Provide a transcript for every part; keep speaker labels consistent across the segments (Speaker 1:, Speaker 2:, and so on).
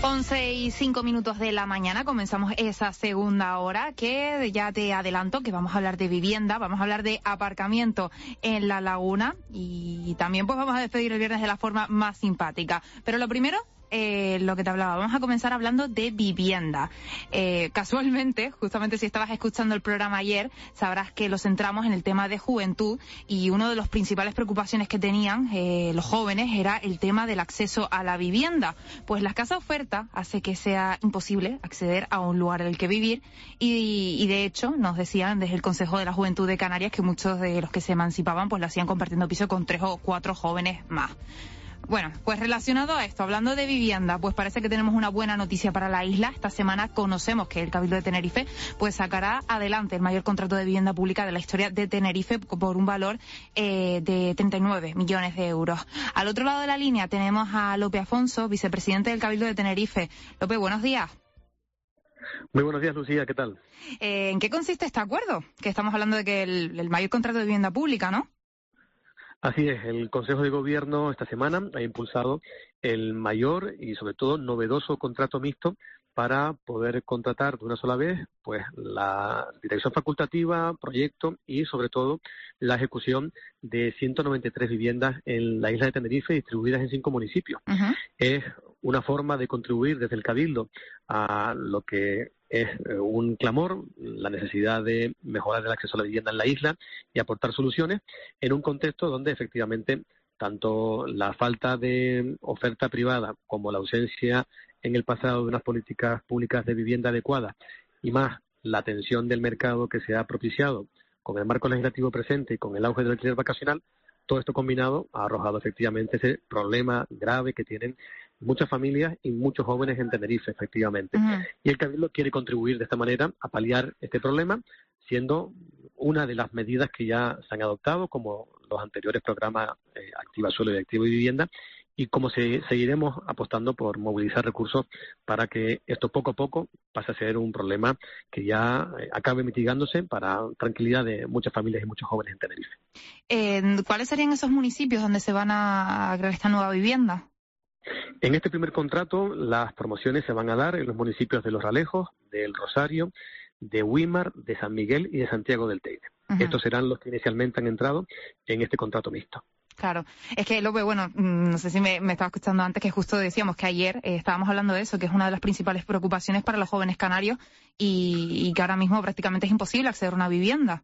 Speaker 1: 11:05 de la mañana comenzamos esa segunda hora, que ya te adelanto que vamos a hablar de vivienda, vamos a hablar de aparcamiento en La Laguna y también pues vamos a despedir el viernes de la forma más simpática. Pero lo primero, lo que te hablaba, vamos a comenzar hablando de vivienda. Casualmente, justamente si estabas escuchando el programa ayer, sabrás que lo centramos en el tema de juventud y una de las principales preocupaciones que tenían los jóvenes era el tema del acceso a la vivienda. Pues la escasa oferta hace que sea imposible acceder a un lugar en el que vivir y de hecho nos decían desde el Consejo de la Juventud de Canarias que muchos de los que se emancipaban pues lo hacían compartiendo piso con 3 o 4 jóvenes más. Bueno, pues relacionado a esto, hablando de vivienda, pues parece que tenemos una buena noticia para la isla. Esta semana conocemos que el Cabildo de Tenerife pues sacará adelante el mayor contrato de vivienda pública de la historia de Tenerife por un valor de 39 millones de euros. Al otro lado de la línea tenemos a Lope Afonso, vicepresidente del Cabildo de Tenerife. Lope, buenos días.
Speaker 2: Muy buenos días, Lucía, ¿qué tal?
Speaker 1: ¿En qué consiste este acuerdo? Que estamos hablando de que el mayor contrato de vivienda pública, ¿no?
Speaker 2: Así es, el Consejo de Gobierno esta semana ha impulsado el mayor y sobre todo novedoso contrato mixto para poder contratar de una sola vez pues la dirección facultativa, proyecto y sobre todo la ejecución de 193 viviendas en la isla de Tenerife distribuidas en 5 municipios.
Speaker 1: Uh-huh.
Speaker 2: Es una forma de contribuir desde el Cabildo a lo que es un clamor, la necesidad de mejorar el acceso a la vivienda en la isla y aportar soluciones en un contexto donde efectivamente tanto la falta de oferta privada como la ausencia en el pasado de unas políticas públicas de vivienda adecuadas y más la tensión del mercado que se ha propiciado con el marco legislativo presente y con el auge del alquiler vacacional, todo esto combinado ha arrojado efectivamente ese problema grave que tienen muchas familias y muchos jóvenes en Tenerife, efectivamente.
Speaker 1: Uh-huh.
Speaker 2: Y el Cabildo quiere contribuir de esta manera a paliar este problema, siendo una de las medidas que ya se han adoptado, como los anteriores programas Activa Suelo y Activa Vivienda, y como seguiremos apostando por movilizar recursos para que esto poco a poco pase a ser un problema que ya acabe mitigándose para tranquilidad de muchas familias y muchos jóvenes en Tenerife.
Speaker 1: ¿Cuáles serían esos municipios donde se van a crear esta nueva vivienda?
Speaker 2: En este primer contrato, las promociones se van a dar en los municipios de Los Realejos, del Rosario, de Güímar, de San Miguel y de Santiago del Teide. Uh-huh. Estos serán los que inicialmente han entrado en este contrato mixto.
Speaker 1: Claro, es que López, bueno, no sé si me estaba escuchando antes, que justo decíamos que ayer estábamos hablando de eso, que es una de las principales preocupaciones para los jóvenes canarios y que ahora mismo prácticamente es imposible acceder a una vivienda.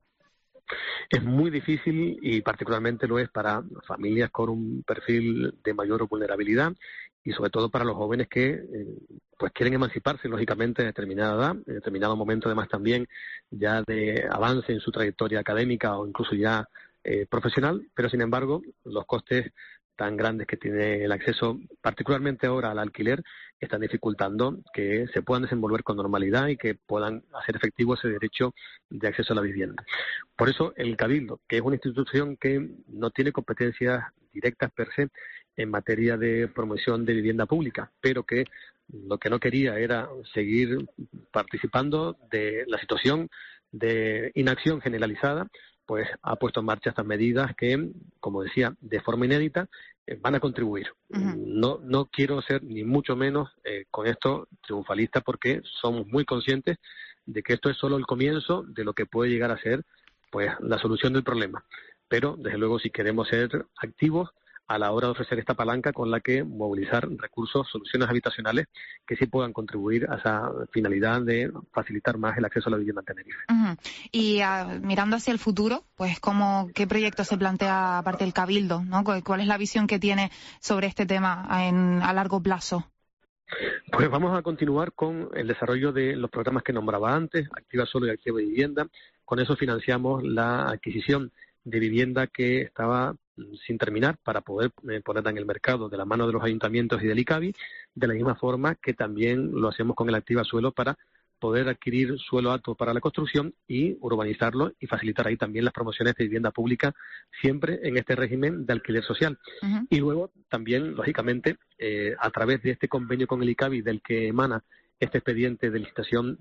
Speaker 2: Es muy difícil y particularmente lo es para familias con un perfil de mayor vulnerabilidad y sobre todo para los jóvenes que pues quieren emanciparse lógicamente en determinada edad, en determinado momento además también ya de avance en su trayectoria académica o incluso ya profesional, pero sin embargo los costes tan grandes que tiene el acceso, particularmente ahora al alquiler, están dificultando que se puedan desenvolver con normalidad y que puedan hacer efectivo ese derecho de acceso a la vivienda. Por eso el Cabildo, que es una institución que no tiene competencias directas per se en materia de promoción de vivienda pública, pero que lo que no quería era seguir participando de la situación de inacción generalizada, pues ha puesto en marcha estas medidas que, como decía, de forma inédita, van a contribuir. Uh-huh. No quiero ser ni mucho menos con esto triunfalista porque somos muy conscientes de que esto es solo el comienzo de lo que puede llegar a ser pues la solución del problema. Pero, desde luego, si queremos ser activos a la hora de ofrecer esta palanca con la que movilizar recursos, soluciones habitacionales que sí puedan contribuir a esa finalidad de facilitar más el acceso a la vivienda en Tenerife.
Speaker 1: Uh-huh. Y mirando hacia el futuro, pues ¿qué proyecto se plantea aparte del Cabildo, ¿no? ¿Cuál es la visión que tiene sobre este tema a largo plazo?
Speaker 2: Pues vamos a continuar con el desarrollo de los programas que nombraba antes, Activa Suelo y Activa Vivienda. Con eso financiamos la adquisición de vivienda que estaba sin terminar para poder ponerla en el mercado de la mano de los ayuntamientos y del ICABI, de la misma forma que también lo hacemos con el Activa Suelo para poder adquirir suelo apto para la construcción y urbanizarlo y facilitar ahí también las promociones de vivienda pública, siempre en este régimen de alquiler social. Uh-huh. Y luego también, lógicamente, a través de este convenio con el ICABI del que emana este expediente de licitación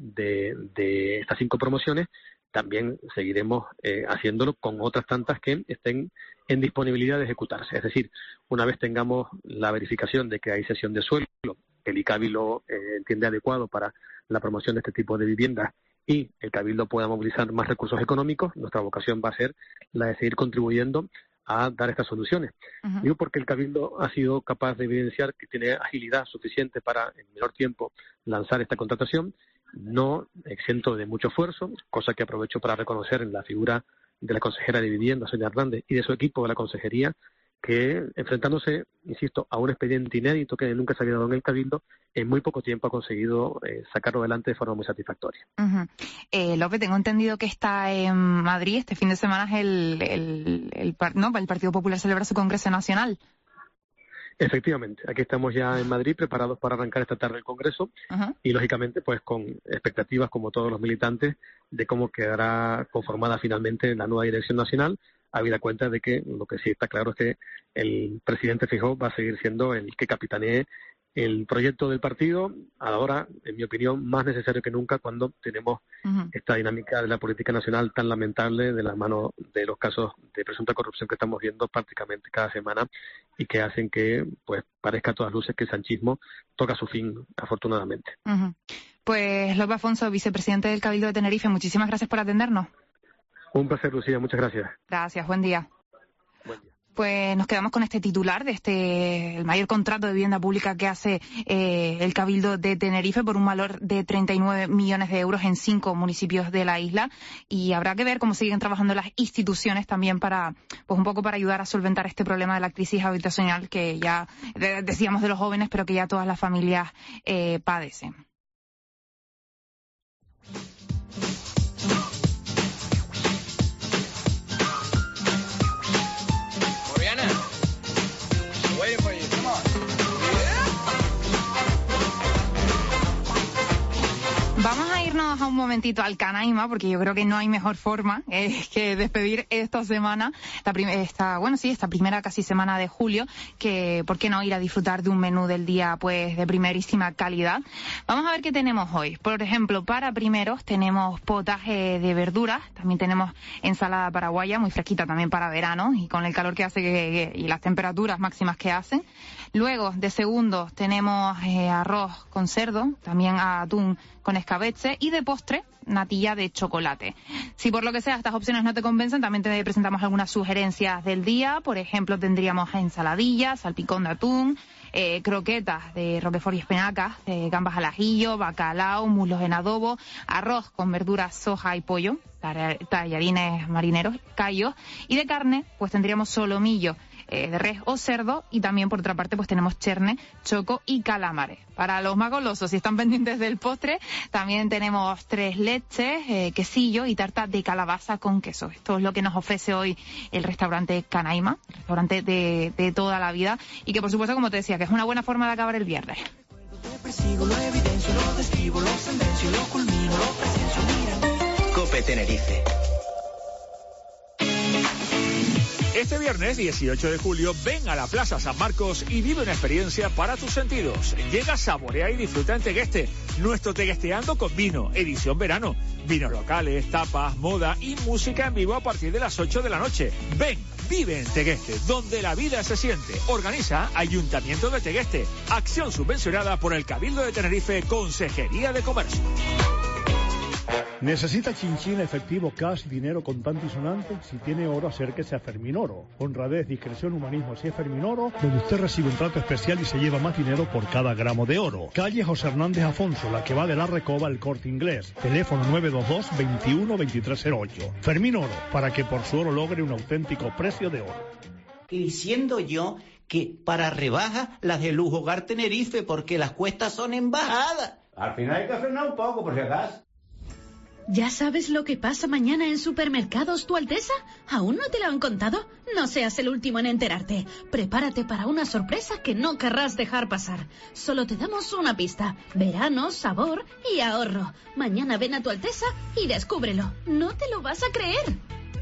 Speaker 2: de estas 5 promociones, también seguiremos haciéndolo con otras tantas que estén en disponibilidad de ejecutarse. Es decir, una vez tengamos la verificación de que hay cesión de suelo el ICABI lo entiende adecuado para la promoción de este tipo de viviendas y el Cabildo pueda movilizar más recursos económicos, nuestra vocación va a ser la de seguir contribuyendo a dar estas soluciones. Digo porque el Cabildo ha sido capaz de evidenciar que tiene agilidad suficiente para, en menor tiempo, lanzar esta contratación, no exento de mucho esfuerzo, cosa que aprovecho para reconocer en la figura de la consejera de Vivienda, Sonia Hernández, y de su equipo de la consejería, que enfrentándose, insisto, a un expediente inédito que nunca se había dado en el Cabildo, en muy poco tiempo ha conseguido sacarlo adelante de forma muy satisfactoria.
Speaker 1: López, tengo entendido que está en Madrid. Este fin de semana es el Partido Popular celebra su Congreso Nacional.
Speaker 2: Efectivamente, aquí estamos ya en Madrid preparados para arrancar esta tarde el Congreso y, lógicamente, pues con expectativas, como todos los militantes, de cómo quedará conformada finalmente la nueva dirección nacional, habida cuenta de que lo que sí está claro es que el presidente Feijóo va a seguir siendo el que capitanee el proyecto del partido, ahora, en mi opinión, más necesario que nunca cuando tenemos esta dinámica de la política nacional tan lamentable de la mano de los casos de presunta corrupción que estamos viendo prácticamente cada semana y que hacen que pues parezca a todas luces que el sanchismo toca su fin, afortunadamente.
Speaker 1: Pues López Afonso, vicepresidente del Cabildo de Tenerife, muchísimas gracias por atendernos.
Speaker 2: Un placer, Lucía, muchas gracias.
Speaker 1: Gracias, buen día.
Speaker 2: Buen día.
Speaker 1: Pues nos quedamos con este titular de el mayor contrato de vivienda pública que hace el Cabildo de Tenerife por un valor de 39 millones de euros en 5 municipios de la isla, y habrá que ver cómo siguen trabajando las instituciones también para, pues un poco para ayudar a solventar este problema de la crisis habitacional que ya decíamos de los jóvenes, pero que ya todas las familias padecen. Vamos a irnos a un momentito al Canaima, porque yo creo que no hay mejor forma que despedir esta semana, esta primera casi semana de julio, que por qué no ir a disfrutar de un menú del día pues de primerísima calidad. Vamos a ver qué tenemos hoy. Por ejemplo, para primeros tenemos potaje de verduras, también tenemos ensalada paraguaya, muy fresquita también para verano, y con el calor que hace y las temperaturas máximas que hacen. Luego, de segundos, tenemos arroz con cerdo, también atún con escabeche, y de postre, natilla de chocolate. Si por lo que sea estas opciones no te convencen, también te presentamos algunas sugerencias del día. Por ejemplo, tendríamos ensaladillas, salpicón de atún, croquetas de roquefort y espinacas, gambas al ajillo, bacalao, muslos en adobo, arroz con verduras, soja y pollo, tallarines marineros, callos, y de carne, pues tendríamos solomillo de res o cerdo, y también por otra parte pues tenemos cherne, choco y calamares. Para los más golosos, si están pendientes del postre, también tenemos 3 leches, quesillo y tarta de calabaza con queso. Esto es lo que nos ofrece hoy el restaurante Canaima, restaurante de toda la vida, y que por supuesto, como te decía, que es una buena forma de acabar el viernes.
Speaker 3: COPE Tenerife.
Speaker 4: Este viernes 18 de julio ven a la Plaza San Marcos y vive una experiencia para tus sentidos. Llega, saborea y disfruta en Tegueste, nuestro Teguesteando con vino, edición verano. Vinos locales, tapas, moda y música en vivo a partir de las 8 de la noche. Ven, vive en Tegueste, donde la vida se siente. Organiza Ayuntamiento de Tegueste. Acción subvencionada por el Cabildo de Tenerife, Consejería de Comercio.
Speaker 5: ¿Necesita chinchín, efectivo, cash, dinero contante y sonante? Si tiene oro, acérquese a Ferminoro. Honradez, discreción, humanismo, si es Ferminoro, donde usted recibe un trato especial y se lleva más dinero por cada gramo de oro. Calle José Hernández Afonso, la que va de la Recoba al Corte Inglés. Teléfono 922 21 2308. Ferminoro, para que por su oro logre un auténtico precio de oro.
Speaker 6: Diciendo yo que para rebajas las de Lujo Hogar Tenerife, porque las cuestas son en bajada.
Speaker 7: Al final hay que frenar un poco, por si acaso.
Speaker 8: ¿Ya sabes lo que pasa mañana en Supermercados Tu Alteza? ¿Aún no te lo han contado? No seas el último en enterarte. Prepárate para una sorpresa que no querrás dejar pasar. Solo te damos una pista. Verano, sabor y ahorro. Mañana ven a Tu Alteza y descúbrelo. No te lo vas a creer.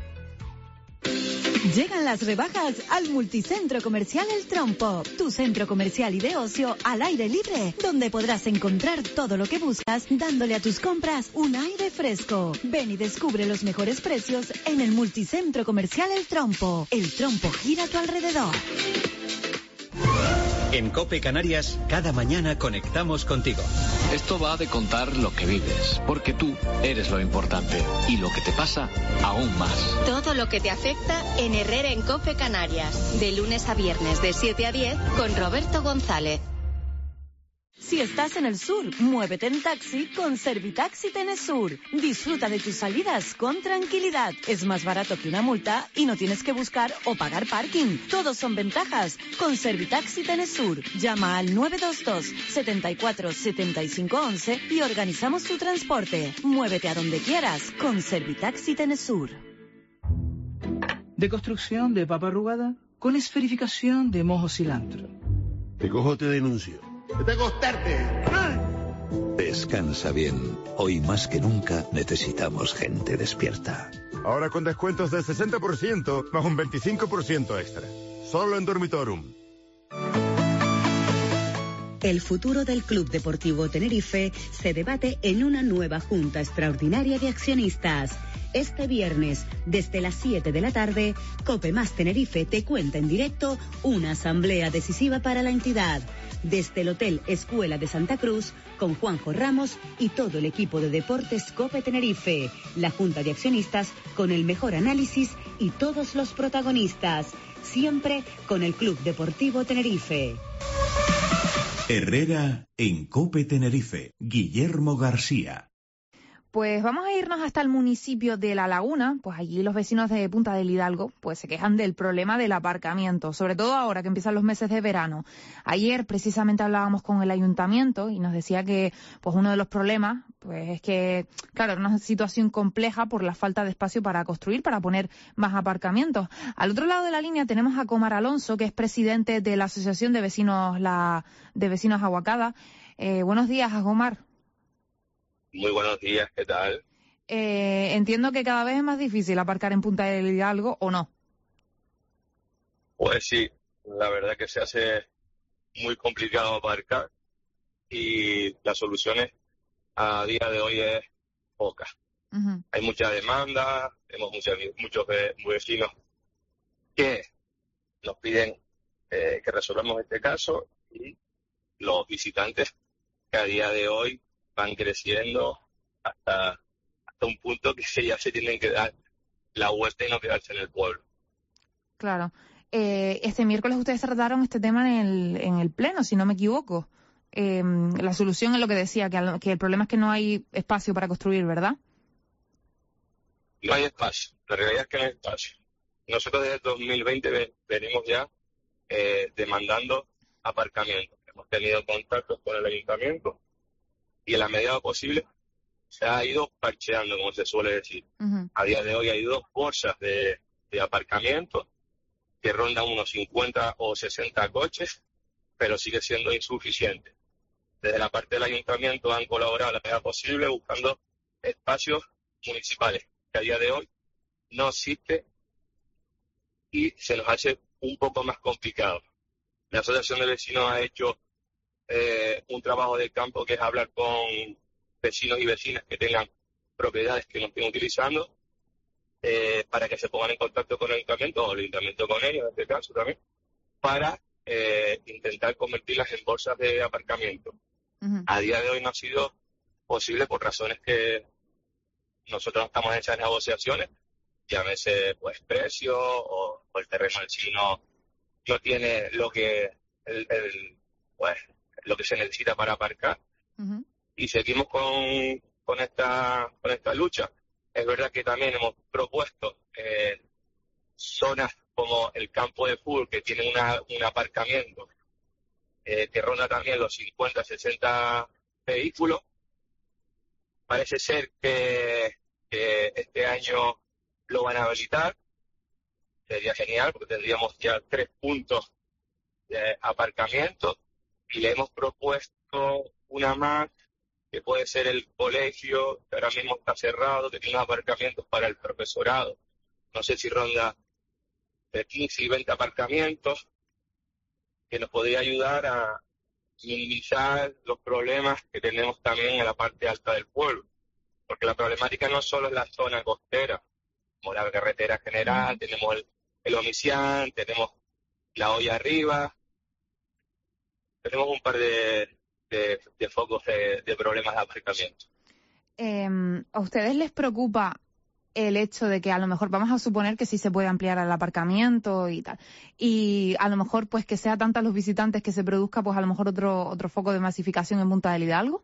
Speaker 9: Llegan las rebajas al Multicentro Comercial El Trompo, tu centro comercial y de ocio al aire libre, donde podrás encontrar todo lo que buscas, dándole a tus compras un aire fresco. Ven y descubre los mejores precios en el Multicentro Comercial El Trompo. El Trompo gira a tu alrededor.
Speaker 3: En COPE Canarias, cada mañana conectamos contigo.
Speaker 10: Esto va de contar lo que vives, porque tú eres lo importante y lo que te pasa aún más.
Speaker 11: Todo lo que te afecta en Herrera en COPE Canarias, de lunes a viernes de 7 a 10 con Roberto González.
Speaker 9: Si estás en el sur, muévete en taxi con Servitaxi Tenesur. Disfruta de tus salidas con tranquilidad. Es más barato que una multa y no tienes que buscar o pagar parking. Todos son ventajas con Servitaxi Tenesur. Llama al 922 74 75 11 y organizamos tu transporte. Muévete a donde quieras con Servitaxi Tenesur.
Speaker 12: De construcción de papa arrugada con esferificación de mojo cilantro.
Speaker 13: Te cojo, te denuncio.
Speaker 14: ¡De acostarte!
Speaker 15: Descansa bien. Hoy más que nunca necesitamos gente despierta.
Speaker 14: Ahora con descuentos del 60% más un 25% extra. Solo en Dormitorum.
Speaker 16: El futuro del Club Deportivo Tenerife se debate en una nueva Junta Extraordinaria de Accionistas. Este viernes, desde las 7 de la tarde, COPE más Tenerife te cuenta en directo una asamblea decisiva para la entidad. Desde el Hotel Escuela de Santa Cruz, con Juanjo Ramos y todo el equipo de Deportes COPE Tenerife. La Junta de Accionistas con el mejor análisis y todos los protagonistas. Siempre con el Club Deportivo Tenerife.
Speaker 17: Herrera en COPE Tenerife. Guillermo García.
Speaker 1: Pues vamos a irnos hasta el municipio de La Laguna. Pues allí los vecinos de Punta del Hidalgo pues se quejan del problema del aparcamiento, sobre todo ahora que empiezan los meses de verano. Ayer precisamente hablábamos con el ayuntamiento y nos decía que pues uno de los problemas pues es que, claro, era una situación compleja por la falta de espacio para construir, para poner más aparcamientos. Al otro lado de la línea tenemos a Comar Alonso, que es presidente de la Asociación de Vecinos Aguacada. Buenos días, Comar.
Speaker 18: Muy buenos días, ¿qué tal?
Speaker 1: Entiendo que cada vez es más difícil aparcar en Punta del Hidalgo, ¿o no?
Speaker 18: Pues sí, la verdad que se hace muy complicado aparcar y las soluciones a día de hoy es poca. Uh-huh. Hay mucha demanda, tenemos muchos vecinos que nos piden que resolvamos este caso y los visitantes que a día de hoy van creciendo hasta un punto que ya se tienen que dar la vuelta y no quedarse en el pueblo.
Speaker 1: Claro. Este miércoles ustedes trataron este tema en el pleno, si no me equivoco. La solución es lo que decía, que el problema es que no hay espacio para construir, ¿verdad?
Speaker 18: No hay espacio. La realidad es que no hay espacio. Nosotros desde 2020 venimos ya demandando aparcamiento. Hemos tenido contactos con el ayuntamiento y en la medida posible se ha ido parcheando, como se suele decir. Uh-huh. A día de hoy hay 2 bolsas de aparcamiento que rondan unos 50 o 60 coches, pero sigue siendo insuficiente. Desde la parte del ayuntamiento han colaborado a la medida posible buscando espacios municipales, que a día de hoy no existe y se nos hace un poco más complicado. La Asociación de Vecinos ha hecho un trabajo de campo que es hablar con vecinos y vecinas que tengan propiedades que no estén utilizando para que se pongan en contacto con el ayuntamiento o el ayuntamiento con ellos, en este caso también, para intentar convertirlas en bolsas de aparcamiento. Uh-huh. A día de hoy no ha sido posible por razones que nosotros no estamos en esas negociaciones, llámese pues precio o el terreno en sí no tiene lo que lo que se necesita para aparcar. Uh-huh. Y seguimos con esta lucha. Es verdad que también hemos propuesto zonas como el campo de fútbol que tienen un aparcamiento que ronda también los 50, 60 vehículos. Parece ser que este año lo van a habilitar. Sería genial porque tendríamos ya 3 puntos de aparcamiento y le hemos propuesto una más que puede ser el colegio, que ahora mismo está cerrado, que tiene aparcamientos para el profesorado. No sé si ronda de 15 y 20 aparcamientos, que nos podría ayudar a minimizar los problemas que tenemos también en la parte alta del pueblo. Porque la problemática no solo es la zona costera, como la carretera general, tenemos el Omisián, tenemos la Olla Arriba, tenemos un par de focos de problemas de aparcamiento.
Speaker 1: ¿A ustedes les preocupa el hecho de que a lo mejor, vamos a suponer que sí se puede ampliar el aparcamiento y tal, y a lo mejor pues que sea tantos los visitantes que se produzca pues a lo mejor otro foco de masificación en Punta del Hidalgo?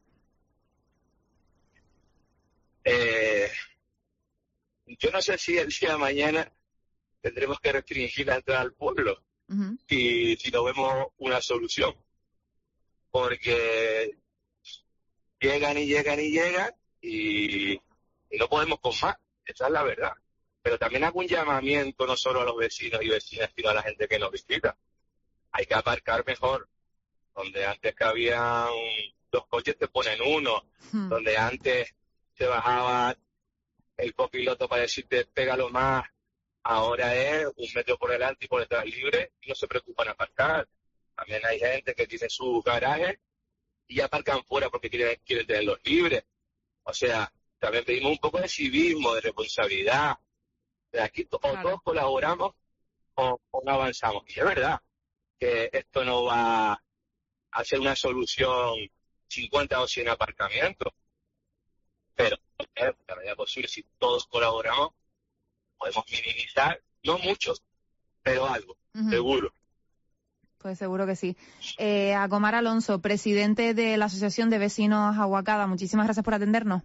Speaker 18: Yo no sé si el día de mañana tendremos que restringir la entrada al pueblo, si no vemos una solución, porque llegan y no podemos con más, esa es la verdad. Pero también hago un llamamiento no solo a los vecinos y vecinas, sino a la gente que nos visita. Hay que aparcar mejor. Donde antes que había 2 coches te ponen uno, donde antes se bajaba el copiloto para decirte pégalo más, ahora es 1 metro por delante y por detrás libre y no se preocupan aparcar. También hay gente que tiene sus garajes y aparcan fuera porque quieren tenerlos libres. O sea, también pedimos un poco de civismo, de responsabilidad. De aquí todos colaboramos o no avanzamos. Y es verdad que esto no va a ser una solución 50 o 100 aparcamientos. Pero en la medida posible, si todos colaboramos, podemos minimizar, no muchos, pero algo, seguro.
Speaker 1: Pues seguro que sí. Acomar Alonso, presidente de la Asociación de Vecinos Aguacada, muchísimas gracias por atendernos.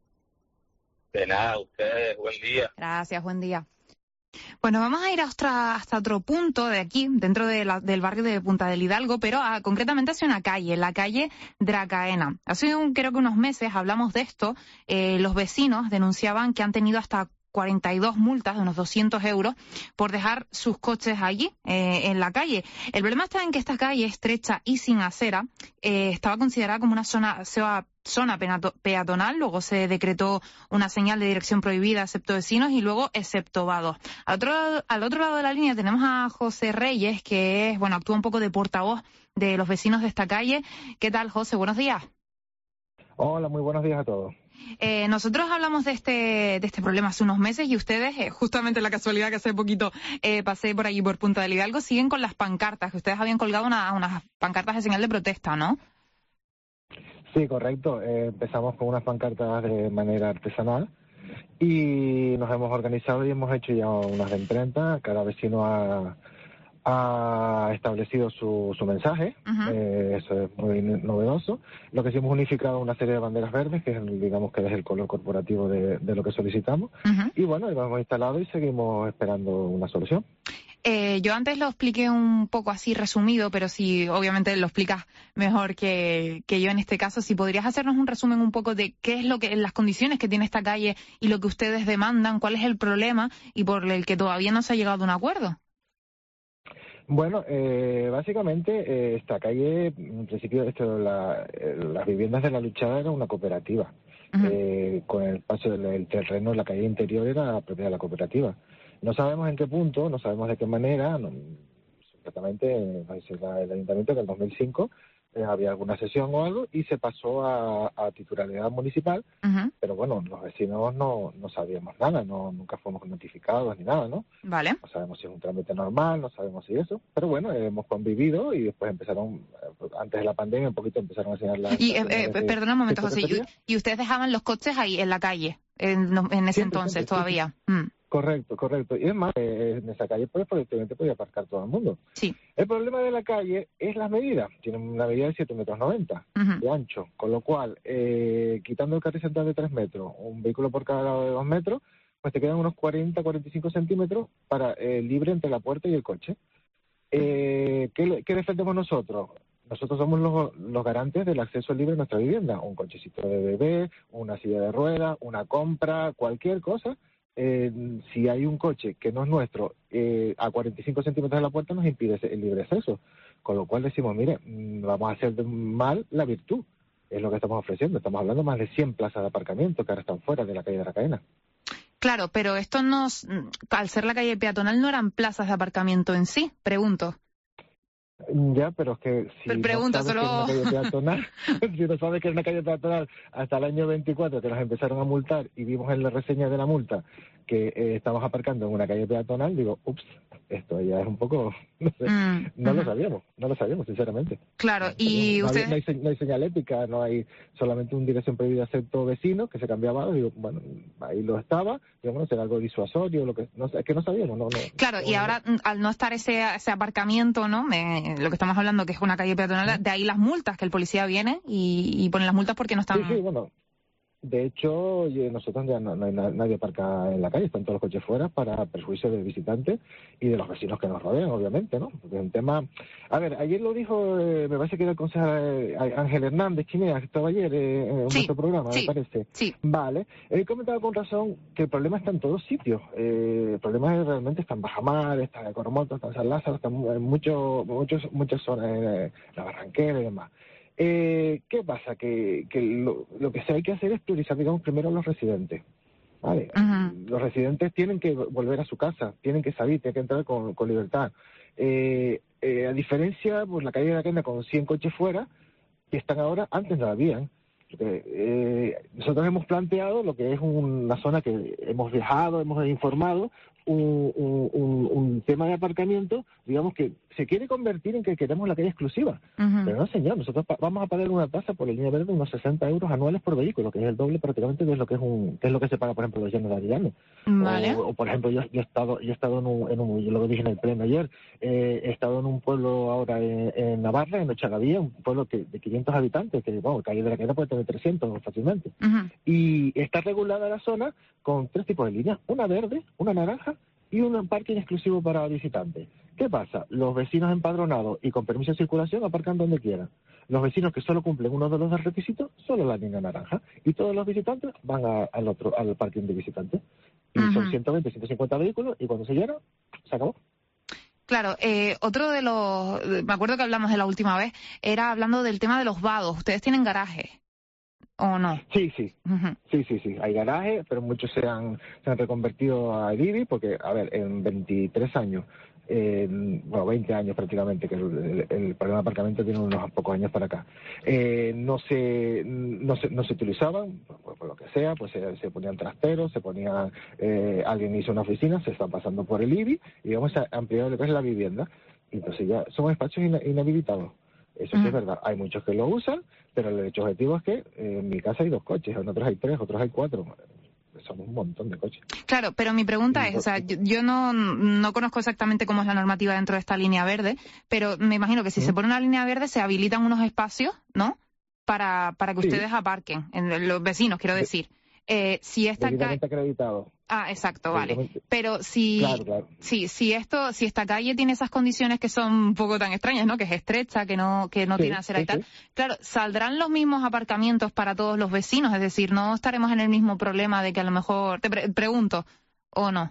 Speaker 18: De nada, ustedes, buen día.
Speaker 1: Gracias, buen día. Bueno, vamos a ir hasta otro punto de aquí, dentro del barrio de Punta del Hidalgo, pero concretamente hacia una calle, la calle Dracaena. Hace creo que unos meses hablamos de esto. Los vecinos denunciaban que han tenido hasta 42 multas de unos 200 euros por dejar sus coches allí, en la calle. El problema está en que esta calle estrecha y sin acera estaba considerada como una zona peatonal, luego se decretó una señal de dirección prohibida excepto vecinos y luego excepto vados. Al otro lado de la línea tenemos a José Reyes, que es, actúa un poco de portavoz de los vecinos de esta calle. ¿Qué tal, José? Buenos días.
Speaker 19: Hola, muy buenos días a todos.
Speaker 1: Nosotros hablamos de este problema hace unos meses y ustedes, justamente la casualidad que hace poquito pasé por allí por Punta del Hidalgo, siguen con las pancartas, que ustedes habían colgado unas pancartas de señal de protesta, ¿no?
Speaker 19: Sí, correcto. Empezamos con unas pancartas de manera artesanal y nos hemos organizado y hemos hecho ya unas de imprenta. Cada vecino ha establecido su mensaje. Eso es muy novedoso. Lo que sí hemos unificado una serie de banderas verdes, que es, digamos que es el color corporativo de lo que solicitamos. Y bueno, lo hemos instalado y seguimos esperando una solución.
Speaker 1: Yo antes lo expliqué un poco así resumido, pero si obviamente lo explicas mejor que yo en este caso, si podrías hacernos un resumen un poco de qué es las condiciones que tiene esta calle y lo que ustedes demandan, cuál es el problema y por el que todavía no se ha llegado a un acuerdo.
Speaker 19: Bueno, básicamente esta calle, en principio las viviendas de La Luchada era una cooperativa. Con el paso del terreno, la calle interior era propiedad de la cooperativa. No sabemos en qué punto, no sabemos de qué manera, concretamente el ayuntamiento que en el 2005 había alguna sesión o algo y se pasó a titularidad municipal, pero bueno, los vecinos no sabíamos nada, nunca fuimos notificados ni nada, ¿no?
Speaker 1: Vale.
Speaker 19: No sabemos si es un trámite normal, no sabemos si eso, pero bueno, hemos convivido y después empezaron, antes de la pandemia un poquito empezaron a enseñar las...
Speaker 1: Perdona un momento, José, ¿y ustedes dejaban los coches ahí en la calle, en ese entonces todavía?
Speaker 19: Sí. Correcto. Y es más, en esa calle efectivamente podía aparcar todo el mundo.
Speaker 1: Sí.
Speaker 19: El problema de la calle es las medidas. Tiene una medida de 7,90 metros de ancho, con lo cual, quitando el carril central de 3 metros, un vehículo por cada lado de 2 metros, pues te quedan unos 40-45 centímetros para libre entre la puerta y el coche. ¿Qué defendemos nosotros? Nosotros somos los garantes del acceso libre a nuestra vivienda. Un cochecito de bebé, una silla de ruedas, una compra, cualquier cosa. Si hay un coche que no es nuestro a 45 centímetros de la puerta nos impide el libre acceso, con lo cual decimos, mire, vamos a hacer mal la virtud, es lo que estamos ofreciendo. Estamos hablando más de 100 plazas de aparcamiento que ahora están fuera de la calle de Dracaena.
Speaker 1: Claro, pero esto al ser la calle peatonal no eran plazas de aparcamiento en sí, pregunto.
Speaker 19: Ya, pero es que si
Speaker 1: pregunto,
Speaker 19: no sabes que es una calle peatonal, si no sabes que es una calle peatonal hasta el año 24 que nos empezaron a multar y vimos en la reseña de la multa que estamos aparcando en una calle peatonal, digo, ups, esto ya es un poco, no sé, no lo sabíamos, sinceramente.
Speaker 1: Claro, y usted...
Speaker 19: No hay señalética, no hay solamente un dirección prohibida excepto vecino, que se cambiaba, digo, bueno, ahí lo estaba, digo, bueno, será algo disuasorio, lo que, no sé, es que no sabíamos, no.
Speaker 1: Claro, y ahora, al no estar ese aparcamiento, ¿no? Lo que estamos hablando, que es una calle peatonal, de ahí las multas, que el policía viene y pone las multas porque no están...
Speaker 19: Sí, bueno. De hecho, nosotros ya no hay nadie aparca en la calle, están todos los coches fuera para perjuicio del visitante y de los vecinos que nos rodean, obviamente, ¿no? Porque es un tema... A ver, ayer lo dijo, me parece que era el concejal Ángel Hernández Chinea, que estaba ayer en nuestro programa, me parece.
Speaker 1: Sí.
Speaker 19: Vale. Él comentaba con razón que el problema está en todos sitios. El problema es realmente está en Bajamar, está en Coromoto, está en San Lázaro, está en muchas zonas, en la Barranquera y demás. ¿Qué pasa? Que lo que hay que hacer es priorizar, digamos, primero a los residentes. ¿Vale? Los residentes tienen que volver a su casa, tienen que salir, tienen que entrar con libertad. A diferencia, pues la calle de la Quena con 100 coches fuera, que están ahora, antes no habían. Nosotros hemos planteado lo que es una zona que hemos viajado, hemos informado, un tema de aparcamiento, digamos que se quiere convertir en que queremos la calle exclusiva. Pero no, señor, nosotros vamos a pagar una tasa por la línea verde de unos 60 euros anuales por vehículo, que es el doble prácticamente de lo que es lo que se paga, por ejemplo, los llanos de Arellano.
Speaker 1: Vale.
Speaker 19: O por ejemplo, yo he estado yo lo dije en el pleno ayer, he estado en un pueblo ahora en Navarra, en Ochagavía, un pueblo de 500 habitantes, que bueno, calle de la Quena puede tener 300 fácilmente. Y está regulada la zona con 3 tipos de líneas, una verde, una naranja y un parking exclusivo para visitantes. ¿Qué pasa? Los vecinos empadronados y con permiso de circulación aparcan donde quieran. Los vecinos que solo cumplen uno de los dos requisitos, solo la línea naranja. Y todos los visitantes van al parking de visitantes. Y son 120, 150 vehículos y cuando se llena, se acabó.
Speaker 1: Claro, otro de los... Me acuerdo que hablamos de la última vez, era hablando del tema de los vados. ¿Ustedes tienen garaje o no?
Speaker 19: Sí. Sí. Hay garaje, pero muchos se han reconvertido a IBI porque, a ver, en 23 años, 20 años prácticamente, que el problema de aparcamiento tiene unos pocos años para acá. No se utilizaban, por lo que sea, pues se ponían trasteros, alguien hizo una oficina, se están pasando por el IBI y vamos a ampliar lo que es la vivienda. Y entonces ya son espacios inhabilitados. Eso sí es verdad. Hay muchos que lo usan, pero el hecho objetivo es que en mi casa hay 2 coches, en otros hay 3, otros hay 4. Somos un montón de coches.
Speaker 1: Claro, pero mi pregunta es, o sea, yo no conozco exactamente cómo es la normativa dentro de esta línea verde, pero me imagino que si se pone una línea verde se habilitan unos espacios, ¿no? Para que ustedes aparquen, los vecinos, quiero decir. Si esta calle...
Speaker 19: acreditado.
Speaker 1: Ah, exacto, vale. Pero si esta calle tiene esas condiciones que son un poco tan extrañas, ¿no? Que es estrecha, que no tiene acera y tal. Claro, ¿saldrán los mismos aparcamientos para todos los vecinos? Es decir, ¿no estaremos en el mismo problema de que a lo mejor... Te pregunto, ¿o no?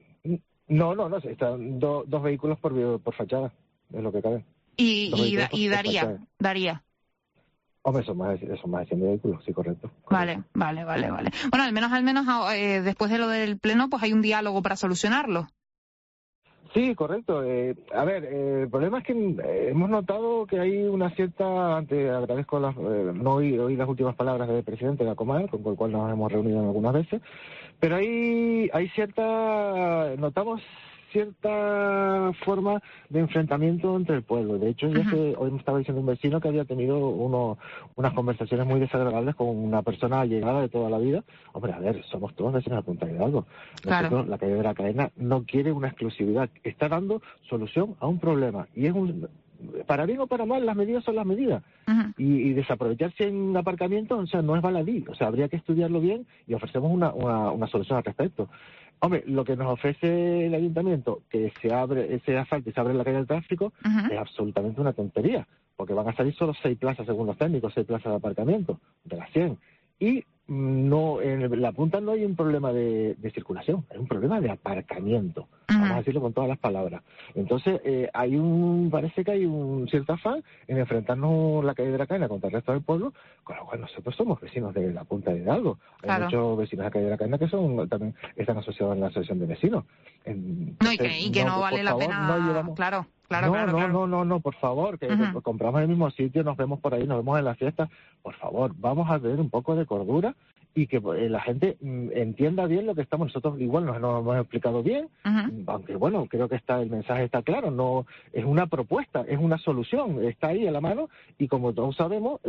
Speaker 19: No, están 2 vehículos por fachada, es lo que cabe.
Speaker 1: Y daría.
Speaker 19: Hombre, son más de 100 vehículos, sí, correcto.
Speaker 1: Vale. Bueno, al menos después de lo del pleno, pues hay un diálogo para solucionarlo.
Speaker 19: Sí, correcto. A ver, el problema es que hemos notado que hay una cierta, agradezco no oí las últimas palabras del presidente de la Comar, con el cual nos hemos reunido algunas veces, pero hay notamos cierta forma de enfrentamiento entre el pueblo. De hecho, hoy me estaba diciendo un vecino que había tenido unas conversaciones muy desagradables con una persona allegada de toda la vida. Hombre, a ver, somos todos vecinos de Punta Hidalgo. Nosotros, la calle de la Cadena no quiere una exclusividad, está dando solución a un problema. Y es para bien o para mal, las medidas son las medidas. Y desaprovecharse en aparcamiento, o sea, no es baladí. O sea, habría que estudiarlo bien y ofrecemos una solución al respecto. Hombre, lo que nos ofrece el ayuntamiento, que se abre ese asfalto y se abre la calle del tráfico, es absolutamente una tontería, porque van a salir solo 6 plazas, según los técnicos, 6 plazas de aparcamiento, de las 100. Y en la punta no hay un problema de circulación, hay un problema de aparcamiento. Vamos a decirlo con todas las palabras. Entonces, parece que hay un cierto afán en enfrentarnos la calle de la Cadena contra el resto del pueblo, con lo cual nosotros somos vecinos de la Punta de Hidalgo. Hay muchos vecinos de la calle de la Cadena que también están asociados en la asociación de vecinos. Entonces,
Speaker 1: y que no vale la pena... Claro.
Speaker 19: No, por favor, que compramos en el mismo sitio, nos vemos por ahí, nos vemos en la fiesta. Por favor, vamos a tener un poco de cordura y que la gente entienda bien lo que estamos. Nosotros igual nos hemos explicado bien, aunque bueno, creo que el mensaje está claro, no es una propuesta, es una solución, está ahí a la mano, y como todos sabemos,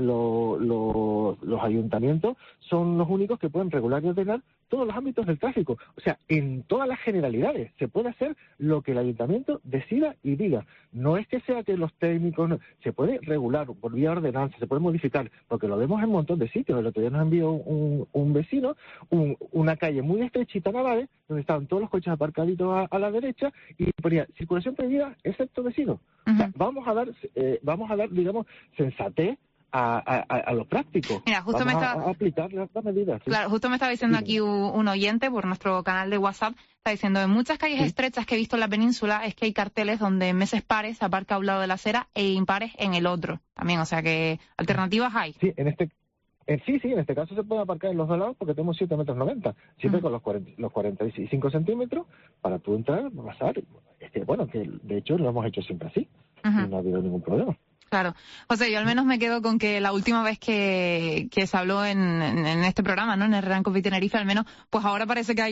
Speaker 19: los ayuntamientos son los únicos que pueden regular y ordenar todos los ámbitos del tráfico. O sea, en todas las generalidades se puede hacer lo que el ayuntamiento decida y diga. No es que sea que los técnicos, no, se puede regular por vía ordenanza, se puede modificar, porque lo vemos en un montón de sitios. El otro día nos envió un vecino una calle muy estrechita, Navales, donde estaban todos los coches aparcaditos a la derecha, y ponía circulación prohibida excepto vecinos. O sea, vamos a dar, digamos, sensatez a lo práctico.
Speaker 1: Mira, justo
Speaker 19: a aplicar las medidas. ¿Sí?
Speaker 1: Claro, justo me estaba diciendo aquí un oyente por nuestro canal de WhatsApp, está diciendo, en muchas calles estrechas que he visto en la península es que hay carteles donde en meses pares se aparca a un lado de la acera e impares en el otro también, o sea que alternativas hay.
Speaker 19: Sí, en este caso se puede aparcar en los dos lados porque tenemos 7,90 metros, siempre con los 45 centímetros para tú entrar, pasar. Bueno, que de hecho lo hemos hecho siempre así y no ha habido ningún problema.
Speaker 1: Claro. José, yo al menos me quedo con que la última vez que se habló en este programa, ¿no? En el Herrera en Cope Tenerife, al menos, pues ahora parece que hay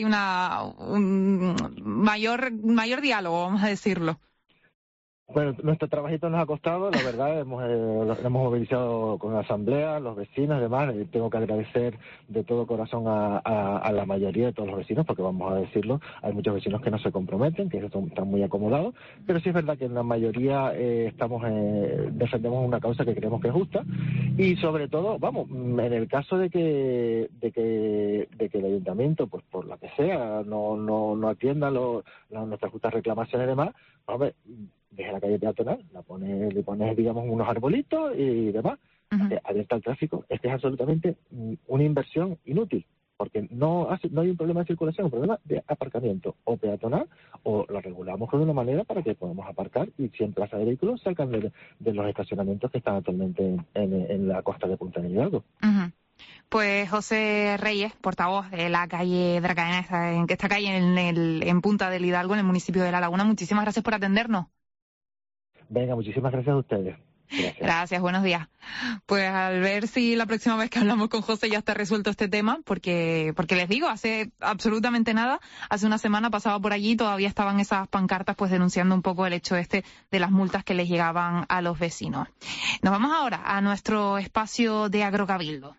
Speaker 1: un mayor diálogo, vamos a decirlo.
Speaker 19: Bueno, nuestro trabajito nos ha costado, la verdad, hemos movilizado con la asamblea, los vecinos y demás. Tengo que agradecer de todo corazón a la mayoría de todos los vecinos, porque vamos a decirlo, hay muchos vecinos que no se comprometen, que están muy acomodados, pero sí es verdad que en la mayoría defendemos una causa que creemos que es justa, y sobre todo, vamos, en el caso de que el ayuntamiento, pues por la que sea, no atienda nuestras justas reclamaciones y demás, vamos, deja la calle peatonal, le pones, digamos, unos arbolitos y demás, abierta al tráfico. Es que es absolutamente una inversión inútil, porque no hay un problema de circulación, un problema de aparcamiento o peatonal, o lo regulamos de una manera para que podamos aparcar y 100 plazas de vehículos salgan de los estacionamientos que están actualmente en la costa de Punta del Hidalgo.
Speaker 1: Pues José Reyes, portavoz de la calle de la cadena, esta calle en Punta del Hidalgo, en el municipio de La Laguna, muchísimas gracias por atendernos.
Speaker 19: Venga, muchísimas gracias a ustedes.
Speaker 1: Gracias, buenos días. Pues al ver si la próxima vez que hablamos con José ya está resuelto este tema, porque les digo, hace absolutamente nada, hace una semana pasaba por allí y todavía estaban esas pancartas pues denunciando un poco el hecho de las multas que les llegaban a los vecinos. Nos vamos ahora a nuestro espacio de Agrocabildo.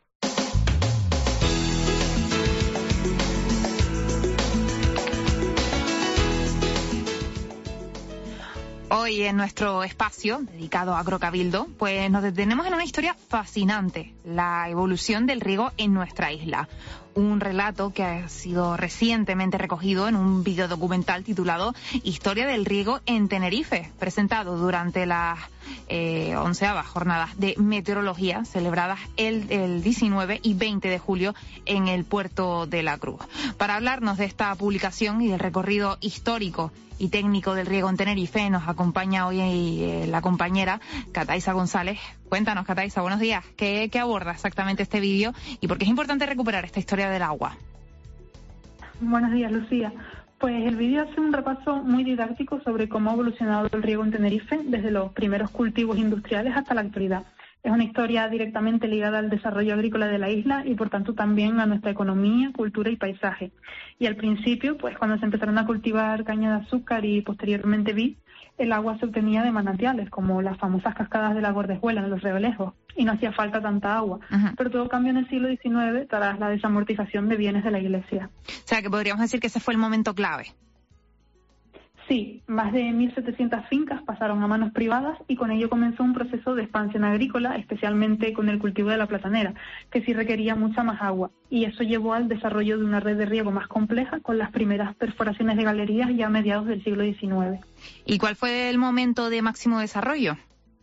Speaker 1: Hoy en nuestro espacio dedicado a Agrocabildo, pues nos detenemos en una historia fascinante, la evolución del riego en nuestra isla. Un relato que ha sido recientemente recogido en un videodocumental titulado Historia del riego en Tenerife, presentado durante las 11ª jornadas de meteorología celebradas el 19 y 20 de julio en el puerto de la Cruz. Para hablarnos de esta publicación y del recorrido histórico y técnico del riego en Tenerife, nos acompaña hoy la compañera Cataiza González. Cuéntanos, Cataiza, buenos días. ¿Qué aborda exactamente este vídeo y por qué es importante recuperar esta historia del agua?
Speaker 20: Buenos días, Lucía. Pues el vídeo hace un repaso muy didáctico sobre cómo ha evolucionado el riego en Tenerife desde los primeros cultivos industriales hasta la actualidad. Es una historia directamente ligada al desarrollo agrícola de la isla y por tanto también a nuestra economía, cultura y paisaje. Y al principio, pues cuando se empezaron a cultivar caña de azúcar y posteriormente vid, el agua se obtenía de manantiales, como las famosas cascadas de la Gordejuela en los Revelejos, y no hacía falta tanta agua. Pero todo cambió en el siglo XIX tras la desamortización de bienes de la Iglesia.
Speaker 1: O sea, que podríamos decir que ese fue el momento clave.
Speaker 20: Sí, más de 1.700 fincas pasaron a manos privadas y con ello comenzó un proceso de expansión agrícola, especialmente con el cultivo de la platanera, que sí requería mucha más agua. Y eso llevó al desarrollo de una red de riego más compleja, con las primeras perforaciones de galerías ya a mediados del siglo XIX.
Speaker 1: ¿Y cuál fue el momento de máximo desarrollo?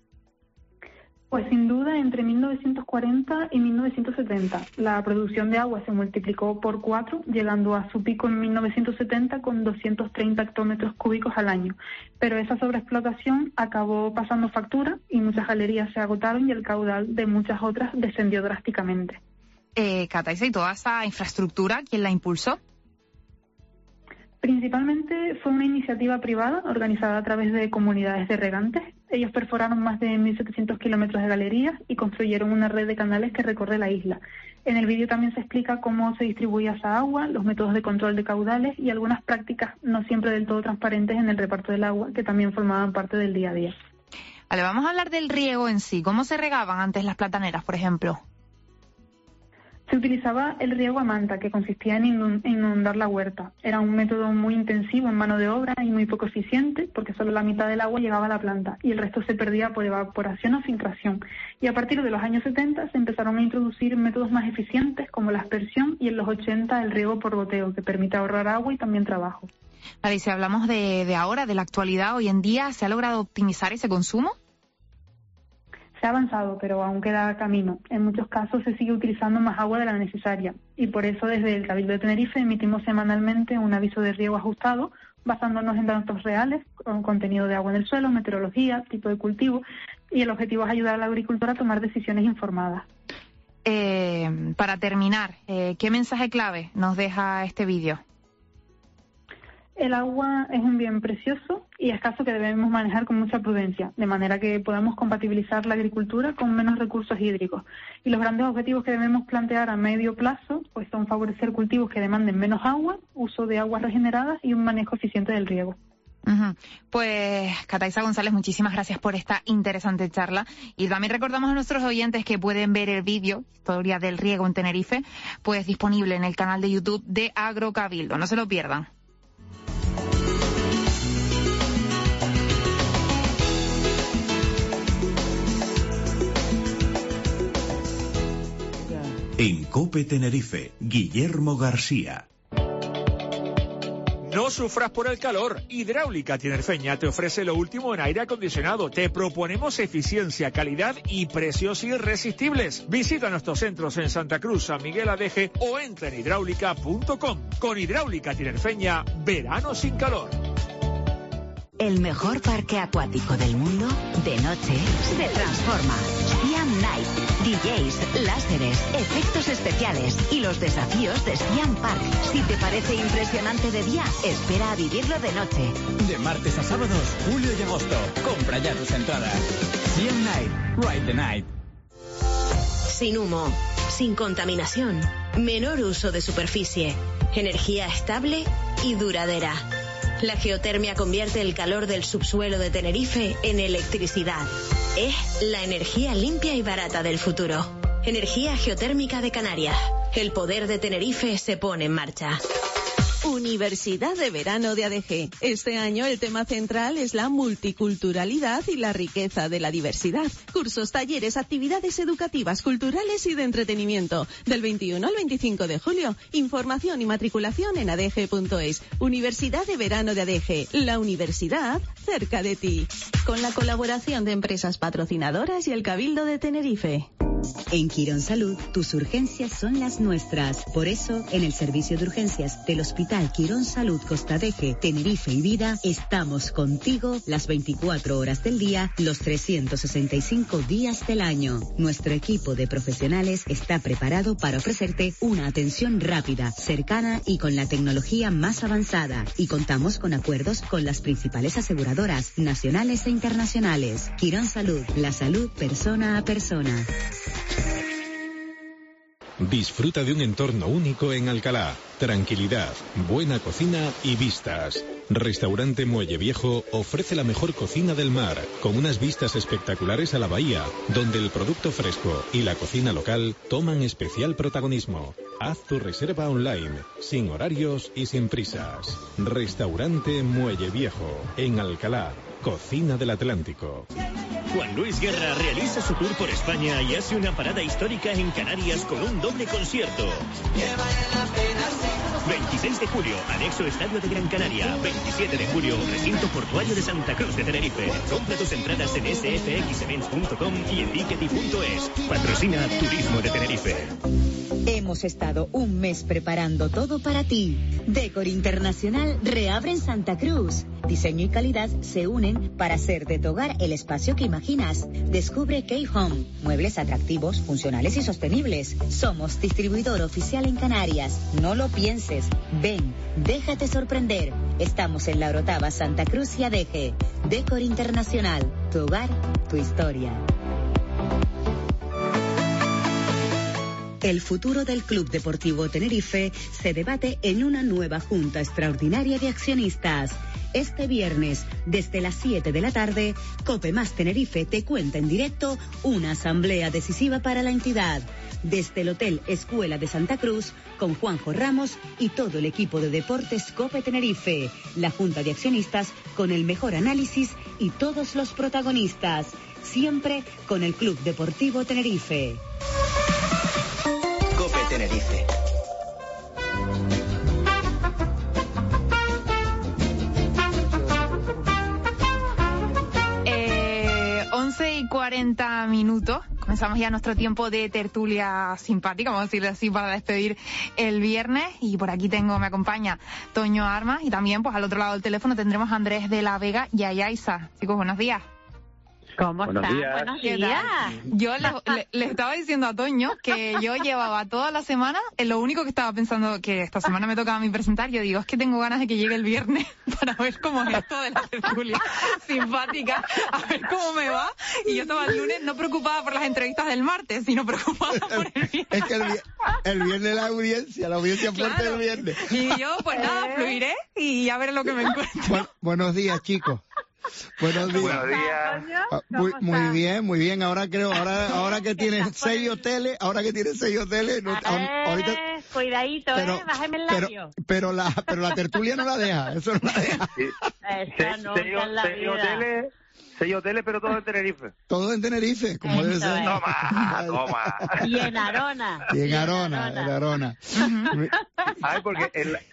Speaker 20: Pues sin duda entre 1940 y 1970. La producción de agua se multiplicó por 4, llegando a su pico en 1970 con 230 hectómetros cúbicos al año. Pero esa sobreexplotación acabó pasando factura y muchas galerías se agotaron y el caudal de muchas otras descendió drásticamente.
Speaker 1: Cataiza, ¿y toda esa infraestructura quién la impulsó?
Speaker 20: Principalmente fue una iniciativa privada organizada a través de comunidades de regantes. Ellos perforaron más de 1.700 kilómetros de galerías y construyeron una red de canales que recorre la isla. En el vídeo también se explica cómo se distribuía esa agua, los métodos de control de caudales y algunas prácticas no siempre del todo transparentes en el reparto del agua, que también formaban parte del día a día.
Speaker 1: Vale, vamos a hablar del riego en sí. ¿Cómo se regaban antes las plataneras, por ejemplo?
Speaker 20: Se utilizaba el riego a manta, que consistía en inundar la huerta. Era un método muy intensivo en mano de obra y muy poco eficiente, porque solo la mitad del agua llegaba a la planta y el resto se perdía por evaporación o filtración. Y a partir de los años 70 se empezaron a introducir métodos más eficientes como la aspersión y en los 80 el riego por goteo, que permite ahorrar agua y también trabajo.
Speaker 1: Vale, y si hablamos de ahora, de la actualidad, hoy en día, ¿se ha logrado optimizar ese consumo?
Speaker 20: Se ha avanzado, pero aún queda camino. En muchos casos se sigue utilizando más agua de la necesaria y por eso desde el Cabildo de Tenerife emitimos semanalmente un aviso de riego ajustado basándonos en datos reales, con contenido de agua en el suelo, meteorología, tipo de cultivo, y el objetivo es ayudar al agricultor a tomar decisiones informadas.
Speaker 1: Para terminar, ¿qué mensaje clave nos deja este vídeo?
Speaker 20: El agua es un bien precioso y escaso que debemos manejar con mucha prudencia, de manera que podamos compatibilizar la agricultura con menos recursos hídricos. Y los grandes objetivos que debemos plantear a medio plazo pues son favorecer cultivos que demanden menos agua, uso de aguas regeneradas y un manejo eficiente del riego.
Speaker 1: Pues Cataiza González, muchísimas gracias por esta interesante charla y también recordamos a nuestros oyentes que pueden ver el vídeo Historia del riego en Tenerife, pues disponible en el canal de YouTube de Agrocabildo, no se lo pierdan.
Speaker 17: En COPE Tenerife, Guillermo García.
Speaker 4: No sufras por el calor. Hidráulica Tinerfeña te ofrece lo último en aire acondicionado. Te proponemos eficiencia, calidad y precios irresistibles. Visita nuestros centros en Santa Cruz, San Miguel Adeje o entra en hidráulica.com. Con Hidráulica Tinerfeña, verano sin calor.
Speaker 21: El mejor parque acuático del mundo, de noche, se transforma. Siam Night, DJs, láseres, efectos especiales y los desafíos de Siam Park. Si te parece impresionante de día, espera a vivirlo de noche.
Speaker 22: De martes a sábados, julio y agosto. Compra ya tus entradas. Siam Night, Ride the Night.
Speaker 23: Sin humo, sin contaminación, menor uso de superficie, energía estable y duradera. La geotermia convierte el calor del subsuelo de Tenerife en electricidad. Es la energía limpia y barata del futuro. Energía geotérmica de Canarias. El poder de Tenerife se pone en marcha.
Speaker 24: Universidad de Verano de ADG. Este año el tema central es la multiculturalidad y la riqueza de la diversidad. Cursos, talleres, actividades educativas, culturales y de entretenimiento. Del 21 al 25 de julio. Información y matriculación en adg.es. Universidad de Verano de ADG. La universidad cerca de ti. Con la colaboración de empresas patrocinadoras y el Cabildo de Tenerife.
Speaker 16: En Quirón Salud, tus urgencias son las nuestras. Por eso, en el servicio de urgencias del Hospital Quirón Salud Costa Deje, Tenerife y Vida, estamos contigo las 24 horas del día, los 365 días del año. Nuestro equipo de profesionales está preparado para ofrecerte una atención rápida, cercana y con la tecnología más avanzada. Y contamos con acuerdos con las principales aseguradoras nacionales e internacionales. Quirón Salud, la salud persona a persona.
Speaker 25: Disfruta de un entorno único en Alcalá. Tranquilidad, buena cocina y vistas. Restaurante Muelle Viejo ofrece la mejor cocina del mar, con unas vistas espectaculares a la bahía, donde el producto fresco y la cocina local toman especial protagonismo. Haz tu reserva online, sin horarios y sin prisas. Restaurante Muelle Viejo, en Alcalá, cocina del Atlántico.
Speaker 26: Juan Luis Guerra realiza su tour por España y hace una parada histórica en Canarias con un doble concierto. 26 de julio, anexo Estadio de Gran Canaria. 27 de julio, recinto portuario de Santa Cruz de Tenerife. Compra tus entradas en sfxevents.com y en tickety.es. Patrocina Turismo de Tenerife.
Speaker 16: Hemos estado un mes preparando todo para ti. Decor Internacional reabre en Santa Cruz. Diseño y calidad se unen para hacer de tu hogar el espacio que imaginas. Descubre K-Home, muebles atractivos, funcionales y sostenibles. Somos distribuidor oficial en Canarias. No lo pienses. Ven, déjate sorprender. Estamos en La Orotava, Santa Cruz y Adeje. Decor Internacional, tu hogar, tu historia. El futuro del Club Deportivo Tenerife se debate en una nueva Junta Extraordinaria de Accionistas. Este viernes, desde las 7 de la tarde, COPE más Tenerife te cuenta en directo una asamblea decisiva para la entidad. Desde el Hotel Escuela de Santa Cruz, con Juanjo Ramos y todo el equipo de Deportes COPE Tenerife. La Junta de Accionistas con el mejor análisis y todos los protagonistas. Siempre con el Club Deportivo Tenerife.
Speaker 2: COPE Tenerife.
Speaker 1: Y 40 minutos. Comenzamos ya nuestro tiempo de tertulia simpática, vamos a decirle así, para despedir el viernes. Y por aquí me acompaña Toño Armas, y también pues al otro lado del teléfono tendremos a Andrés de la Vega y a Yaisa. Chicos, buenos días.
Speaker 3: ¿Cómo están? Buenos días.
Speaker 1: Yo le estaba diciendo a Toño que yo llevaba toda la semana, lo único que estaba pensando que esta semana me tocaba a mí presentar, yo digo, es que tengo ganas de que llegue el viernes para ver cómo es esto de la tertulia simpática, a ver cómo me va. Y yo estaba el lunes no preocupada por las entrevistas del martes, sino preocupada por el viernes.
Speaker 5: Es que el viernes la audiencia fuerte del viernes.
Speaker 1: Y yo, pues nada, fluiré y a ver lo que me encuentro.
Speaker 5: Buenos días, chicos. Buenos días.
Speaker 3: Buenos días.
Speaker 5: Muy bien. Ahora que tienen 6 hoteles, ahorita,
Speaker 3: cuidadito, bájame el labio.
Speaker 5: Pero la tertulia no la deja, eso no la deja.
Speaker 3: Seis hoteles, pero todo en Tenerife.
Speaker 5: Todo en Tenerife, como debe ser.
Speaker 3: Toma. Y en Arona.
Speaker 5: Ay,
Speaker 3: porque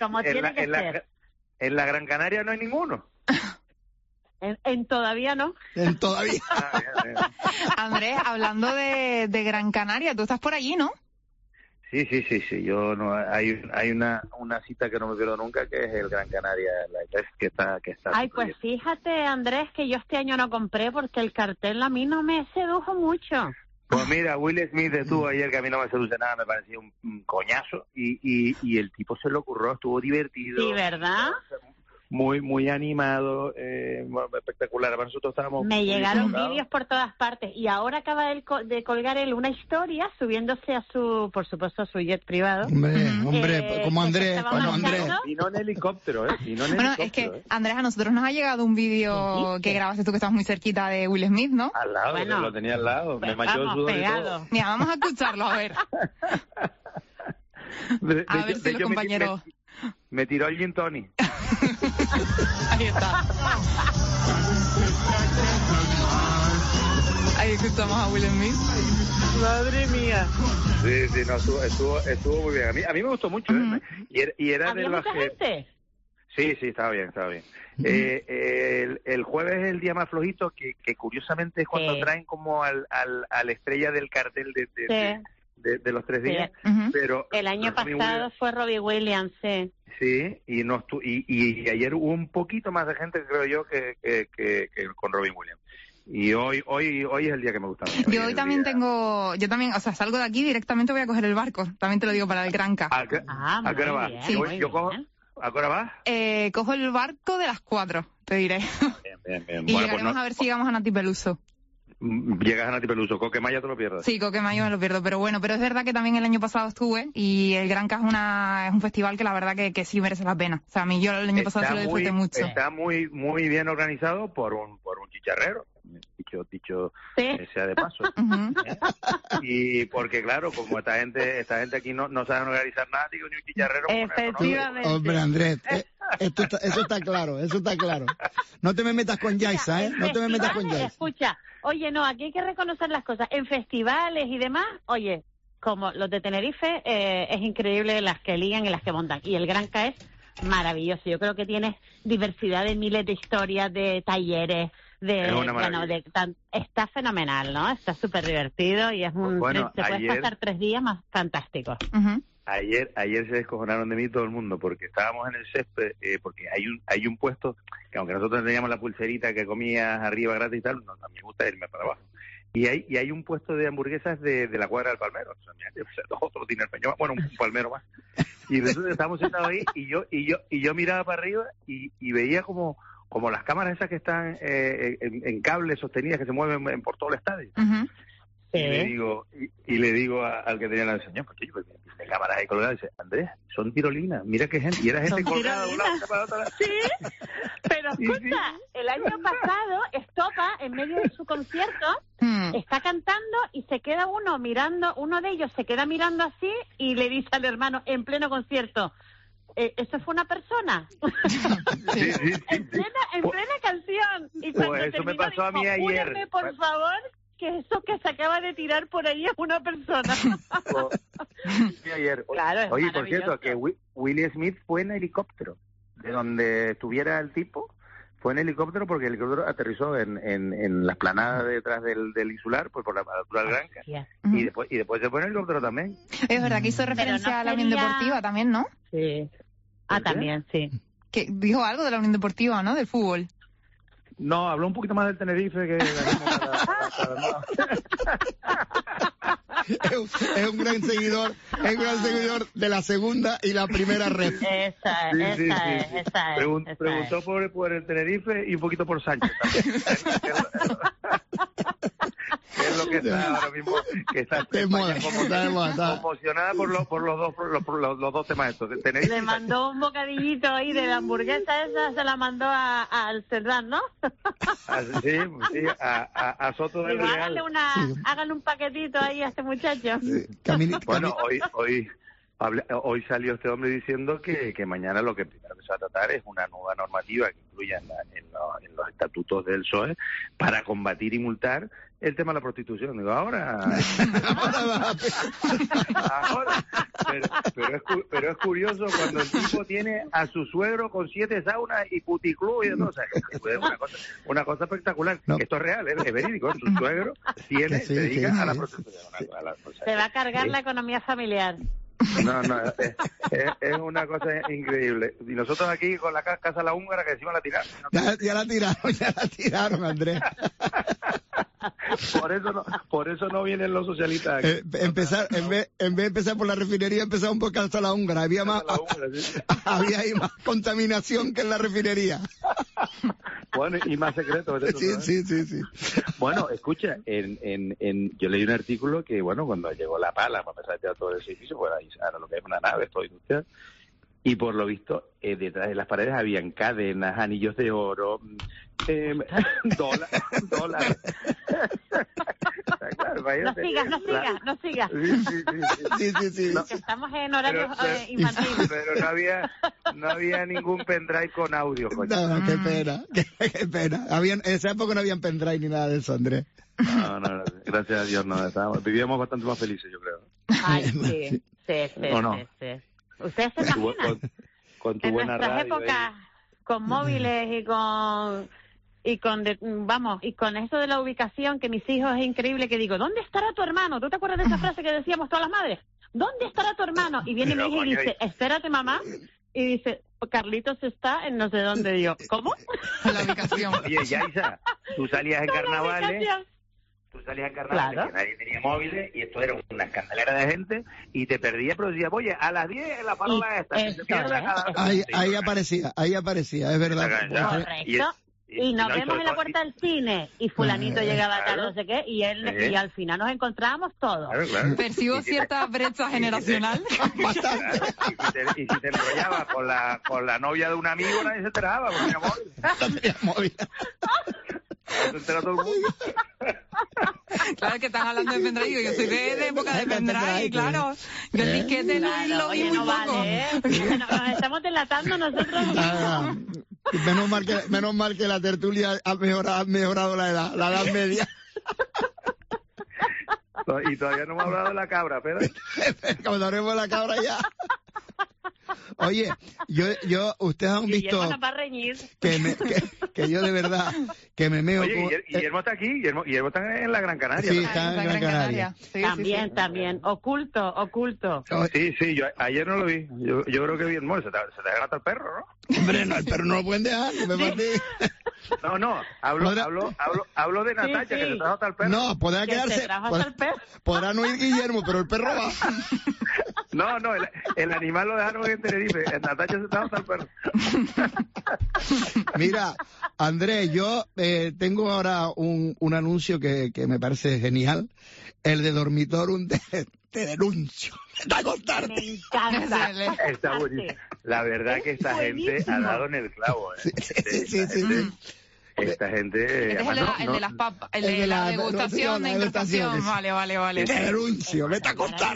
Speaker 3: en la Gran Canaria no hay ninguno. En todavía no.
Speaker 5: Todavía.
Speaker 1: Andrés, hablando de Gran Canaria, tú estás por allí, ¿no?
Speaker 3: Sí. Yo no hay una cita que no me pierdo nunca, que es el Gran Canaria que está. Ay, pues fíjate, Andrés, que yo este año no compré porque el cartel a mí no me sedujo mucho. Pues mira, Will Smith estuvo ayer, que a mí no me seduce nada, me parecía un coñazo, y el tipo se lo ocurrió, estuvo divertido. Sí, ¿verdad? Muy animado, espectacular. Nosotros estábamos... Me llegaron vídeos por todas partes, y ahora acaba de colgar él una historia subiéndose por supuesto, a su jet privado.
Speaker 5: Hombre, como Andrés.
Speaker 3: Y no en helicóptero,
Speaker 1: es que, Andrés, a nosotros nos ha llegado un vídeo que grabaste tú, que estabas muy cerquita de Will Smith, ¿no?
Speaker 3: Al lado, lo tenía al lado, me manchó el sudor y todo.
Speaker 1: Mira, vamos a escucharlo, a ver. A ver si los compañeros...
Speaker 3: Me tiró el gin tonic.
Speaker 1: Ahí está. Ahí escuchamos a Will Smith.
Speaker 3: Madre mía. Sí, no, estuvo muy bien. A mí me gustó mucho. Y era del bajete. Sí, estaba bien. El jueves es el día más flojito, que curiosamente es cuando traen como al estrella del cartel de los 3 días, pero el año pasado fue Robbie Williams, sí, y ayer hubo un poquito más de gente, creo yo, que con Robbie Williams. Y hoy es el día que me gusta.
Speaker 1: Yo también, o sea, salgo de aquí directamente, voy a coger el barco, también te lo digo, para el Granca.
Speaker 3: ¿A qué hora vas?
Speaker 1: Sí.
Speaker 3: ¿A qué hora vas?
Speaker 1: Cojo el barco de las 4, te diré.
Speaker 3: Bien.
Speaker 1: Y bueno, llegaremos a ver si llegamos a Nati Peluso.
Speaker 3: Llegas a Nati Peluso, Coquemaya te lo pierdes.
Speaker 1: Sí, Coquemaya me lo pierdo, pero es verdad que también el año pasado estuve, y el Granca es un festival que la verdad que sí merece la pena. O sea, a mí yo el año pasado sí lo disfruté mucho.
Speaker 3: Está muy bien organizado por un chicharrero, dicho sea de paso. Y porque claro, como esta gente aquí no saben organizar nada, digo, ni un chicharrero.
Speaker 5: Efectivamente. Hombre, Andrés, eso está claro. No te me metas con Yaisa, No te me metas con Yaisa.
Speaker 3: Escucha, oye, no, aquí hay que reconocer las cosas. En festivales y demás, oye, como los de Tenerife, es increíble las que ligan y las que montan. Y el Granca es maravilloso. Yo creo que tienes diversidad de miles de historias, de talleres, está fenomenal, ¿no? Está súper divertido y es te puedes pasar 3 días más fantásticos. Ayer se descojonaron de mí todo el mundo, porque estábamos en el césped, porque hay un puesto que, aunque nosotros teníamos la pulserita que comías arriba gratis y tal, a mí me gusta irme para abajo. Y hay un puesto de hamburguesas de la cuadra del Palmero. O sea, otro tiene el peñón, bueno, un palmero más. Y resulta que estábamos sentados ahí y yo miraba para arriba y veía como las cámaras esas que están en cables sostenidas que se mueven por todo el estadio.
Speaker 1: Uh-huh.
Speaker 3: Y le digo al que tenía la señor, pues de cámaras ahí colgadas, dice, Andrés, son tirolinas, mira qué gente, y era gente colgada de un lado para otro lado.
Speaker 2: Sí, pero escucha, el año pasado Estopa, en medio de su concierto, está cantando y se queda uno de ellos se queda mirando así y le dice al hermano, en pleno concierto, ¿eso fue una persona?
Speaker 3: Sí.
Speaker 2: En plena canción. Y cuando
Speaker 3: pues eso me pasó a mí ayer.
Speaker 2: Júrame, por favor, que eso que se acaba de tirar por ahí es una persona.
Speaker 3: Sí, ayer.
Speaker 2: Claro,
Speaker 3: oye, por cierto, que Will Smith fue en helicóptero. De donde estuviera el tipo, fue en helicóptero porque el helicóptero aterrizó en la esplanada detrás del insular, pues por la altura del Granca. Y después se fue en helicóptero también.
Speaker 1: Es verdad que hizo referencia a la Unión Deportiva también, ¿no?
Speaker 2: Sí. También, sí.
Speaker 1: Que dijo algo de la Unión Deportiva, ¿no? Del fútbol.
Speaker 3: No, habló un poquito más del Tenerife que
Speaker 5: es un gran seguidor de la segunda y la primera red.
Speaker 2: Esa es.
Speaker 3: Preguntó por el Tenerife y un poquito por Sánchez también. Es lo que está ahora mismo, que está conmocionada por los dos temas estos.
Speaker 2: Le mandó un bocadillito ahí de la hamburguesa esa, se la mandó al Cerdán, ¿no?
Speaker 3: Sí, a Soto del Real.
Speaker 2: Háganle un paquetito ahí a este muchacho.
Speaker 3: Bueno, hoy salió este hombre diciendo que mañana lo que primero que se va a tratar es una nueva normativa que incluya en los estatutos del PSOE para combatir y multar el tema de la prostitución. Digo, ahora pero es curioso cuando el tipo tiene a su suegro con 7 saunas y puticlub y todo, o sea, una cosa espectacular. No. Esto es real, es verídico. Su suegro se dedica a la prostitución.
Speaker 2: Se va a cargar la economía familiar.
Speaker 3: No, es una cosa increíble. Y nosotros aquí con la Casa La Húngara que encima la tiraron.
Speaker 5: Ya la tiraron, Andrés.
Speaker 3: Por eso no vienen los socialistas aquí.
Speaker 5: En vez de empezar por la refinería, empezamos por Casa La Húngara. Había ahí más contaminación que en la refinería.
Speaker 3: Bueno, y más secretos.
Speaker 5: Sí.
Speaker 3: Bueno, escucha, yo leí un artículo que, bueno, cuando llegó la pala, para empezar a tirar todo el edificio, pues ahora lo que es una nave, todo industrial, y por lo visto, detrás de las paredes habían cadenas, anillos de oro, dólares. Claro,
Speaker 2: no sigas.
Speaker 3: Sí.
Speaker 2: Que estamos en horarios infantiles.
Speaker 3: Pero no había ningún pendrive con audio, coño.
Speaker 5: No, qué pena. En esa época no habían pendrive ni nada de eso, Andrés.
Speaker 3: No, gracias a Dios vivíamos bastante más felices, yo creo.
Speaker 2: Ay, sí. Sí. Ustedes se imaginan
Speaker 3: con tu
Speaker 2: en
Speaker 3: buena
Speaker 2: nuestras
Speaker 3: radio
Speaker 2: épocas con móviles y con eso de la ubicación, que mis hijos es increíble, que digo, ¿dónde estará tu hermano? ¿Tú te acuerdas de esa frase que decíamos todas las madres? ¿Dónde estará tu hermano? Y viene mi hija y dice, espérate, mamá, y dice, Carlitos está en no sé dónde. Digo, ¿cómo?
Speaker 1: La ubicación.
Speaker 3: Oye, Yaisa, tú salías en carnavales, claro, que nadie tenía móviles y esto era una escandalera de gente y te perdías, pero decías, oye, a las 10 en la palabra esta.
Speaker 5: Ahí aparecía, es verdad.
Speaker 2: Correcto. Y nos vemos en la puerta del cine y fulanito llegaba acá, no sé qué, y al final nos encontrábamos todos.
Speaker 3: Claro.
Speaker 1: Percibo cierta brecha generacional.
Speaker 3: Y si te enrollabas con la novia de un amigo, nadie se enteraba, porque tenía móvil. Se entera todo el mundo.
Speaker 1: Claro que están hablando de pendrive. Yo soy de época de pendrive, claro. Yo el disquete lo vi muy poco.
Speaker 2: Vale, nos estamos delatando nosotros.
Speaker 5: Menos mal que la tertulia ha mejorado la edad media.
Speaker 3: Y todavía no hemos hablado de la cabra, pero
Speaker 5: cuando hablemos de la cabra ya. Oye, ustedes han visto
Speaker 2: Guillermo nos va a reñir.
Speaker 5: que yo de verdad que me meo.
Speaker 3: Oye, Guillermo está aquí, Guillermo está en la Gran Canaria.
Speaker 5: Sí, está en Gran Canaria.
Speaker 2: Sí, también. Oculto.
Speaker 3: Sí, yo ayer no lo vi. Yo creo que Guillermo se te ha ganado el perro, ¿no?
Speaker 5: Hombre, no, el perro no lo pueden dejar.
Speaker 3: No, hablo de Natacha, que se trajo hasta el perro.
Speaker 5: No, podrá quedarse. Podrá no ir Guillermo, pero el perro va.
Speaker 3: No, el animal lo dejaron en Tenerife. El Natacha se trajo hasta el perro. Mira,
Speaker 5: Andrés, yo tengo ahora un anuncio que me parece genial. El de Dormitorum te denuncio.
Speaker 2: Me encanta.
Speaker 3: Está buenísimo. La verdad que esta gente ha dado en el clavo.
Speaker 5: Sí.
Speaker 3: Esta gente...
Speaker 1: Este es el de las papas, el de la degustación, de degustación. Vale.
Speaker 5: Te denuncio, vete a contar.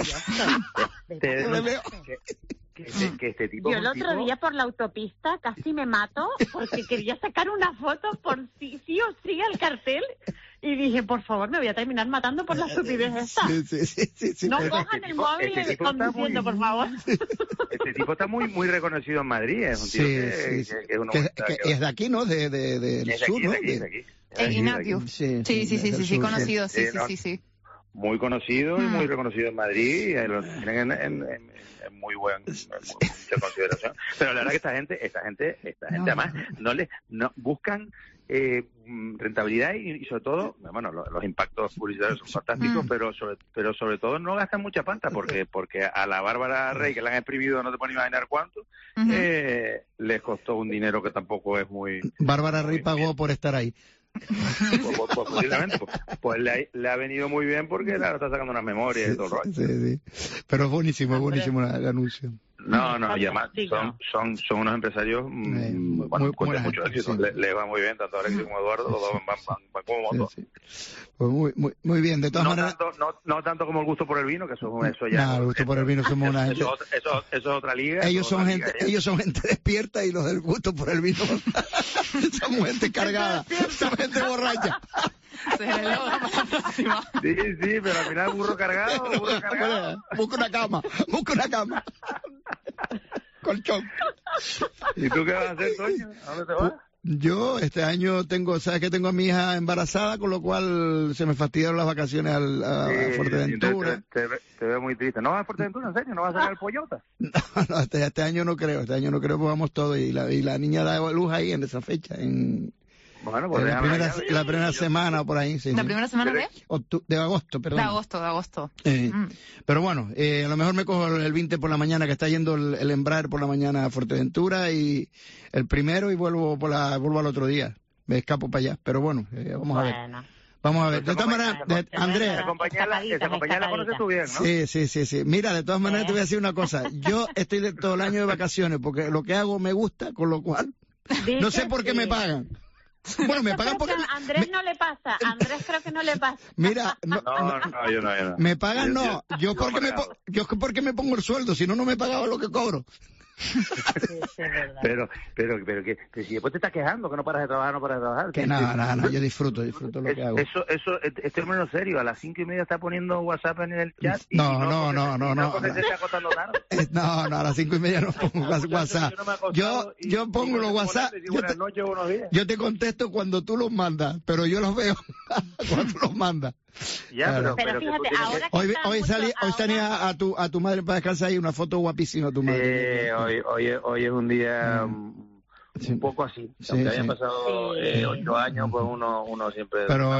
Speaker 3: Que este tipo...
Speaker 2: Yo el otro día por la autopista casi me mato porque quería sacar una foto por sí o sí al cartel y dije, por favor, me voy a terminar matando por la estupidez esta.
Speaker 5: Sí.
Speaker 2: No cojan el móvil conduciendo, por favor.
Speaker 3: Este tipo está muy reconocido en Madrid. Es un tío que
Speaker 5: es de aquí, ¿no? Del sur, ¿no?
Speaker 1: Es Ignacio. Sí, conocido, sí.
Speaker 3: Muy conocido y muy reconocido en Madrid. Lo tienen en muy mucha consideración. Pero la verdad que esta gente además no buscan rentabilidad y sobre todo, bueno, los impactos publicitarios son fantásticos, pero sobre todo no gastan mucha pasta porque a la Bárbara Rey, que la han exprimido no te puedes imaginar cuánto, les costó un dinero que tampoco es muy...
Speaker 5: Bárbara Rey pagó por estar ahí.
Speaker 3: Posiblemente, pues le ha venido muy bien porque ahora está sacando unas memorias y todo el rollo.
Speaker 5: Sí. Pero es buenísimo el anuncio.
Speaker 3: No, y además son unos empresarios con mucho éxito. Les va muy bien, tanto a Alexis como a Eduardo, los dos van como motos.
Speaker 5: Pues muy bien, de todas maneras.
Speaker 3: No tanto como el gusto por el vino, que eso ya.
Speaker 5: No, el gusto por el vino somos una gente.
Speaker 3: Eso es otra liga.
Speaker 5: Ellos son gente despierta y los del gusto por el vino somos gente cargada, somos gente borracha.
Speaker 1: Se le logra para la próxima.
Speaker 3: Sí, pero al final burro cargado.
Speaker 5: Busca una cama. Colchón.
Speaker 3: ¿Y tú qué vas a hacer, Toño? ¿A dónde te vas?
Speaker 5: Yo este año tengo a mi hija embarazada, con lo cual se me fastidiaron las vacaciones a Fuerteventura.
Speaker 3: Te veo muy triste. ¿No vas a Fuerteventura, en serio? ¿No vas a sacar el Pollota?
Speaker 5: No, este año no creo, porque vamos todos y la niña da luz ahí en esa fecha,
Speaker 3: Bueno, pues
Speaker 5: la primera semana o por ahí, sí.
Speaker 1: ¿La primera semana
Speaker 5: de agosto, perdón.
Speaker 1: De agosto.
Speaker 5: Pero bueno, a lo mejor me cojo el 20 por la mañana, que está yendo el Embraer por la mañana a Fuerteventura, y el primero y vuelvo al otro día. Me escapo para allá. Pero bueno, vamos a ver. Vamos a ver. De todas maneras, Andrés.
Speaker 3: Esa compañía la conoces tú bien, ¿no?
Speaker 5: Sí. Mira, de todas maneras te voy a decir una cosa. Yo estoy todo el año de vacaciones porque lo que hago me gusta, con lo cual no sé por qué me pagan. Bueno, me pagan porque...
Speaker 2: A Andrés no le pasa. Andrés creo que no le pasa.
Speaker 5: Mira,
Speaker 3: yo no.
Speaker 5: Me pagan no. Yo porque me pongo el sueldo, si no me pagaba lo que cobro.
Speaker 2: Sí,
Speaker 3: pero que si después te estás quejando que no paras de trabajar.
Speaker 5: Que no, yo disfruto lo que hago.
Speaker 3: Eso, este hombre no es serio, a las 5:30 está poniendo WhatsApp en el chat.
Speaker 5: No.
Speaker 3: ¿Por qué te está acostando tarde?
Speaker 5: No, a las 5:30 no pongo WhatsApp. Yo pongo los WhatsApp. Yo te contesto cuando tú los mandas, pero yo los veo cuando tú los mandas.
Speaker 3: Ya,
Speaker 2: pero fíjate, ahora
Speaker 5: hoy salía a tu madre para descansar ahí una foto guapísima tu madre.
Speaker 3: Hoy es un día un poco así. Aunque hayan pasado 8 años, pues uno siempre...
Speaker 5: Pero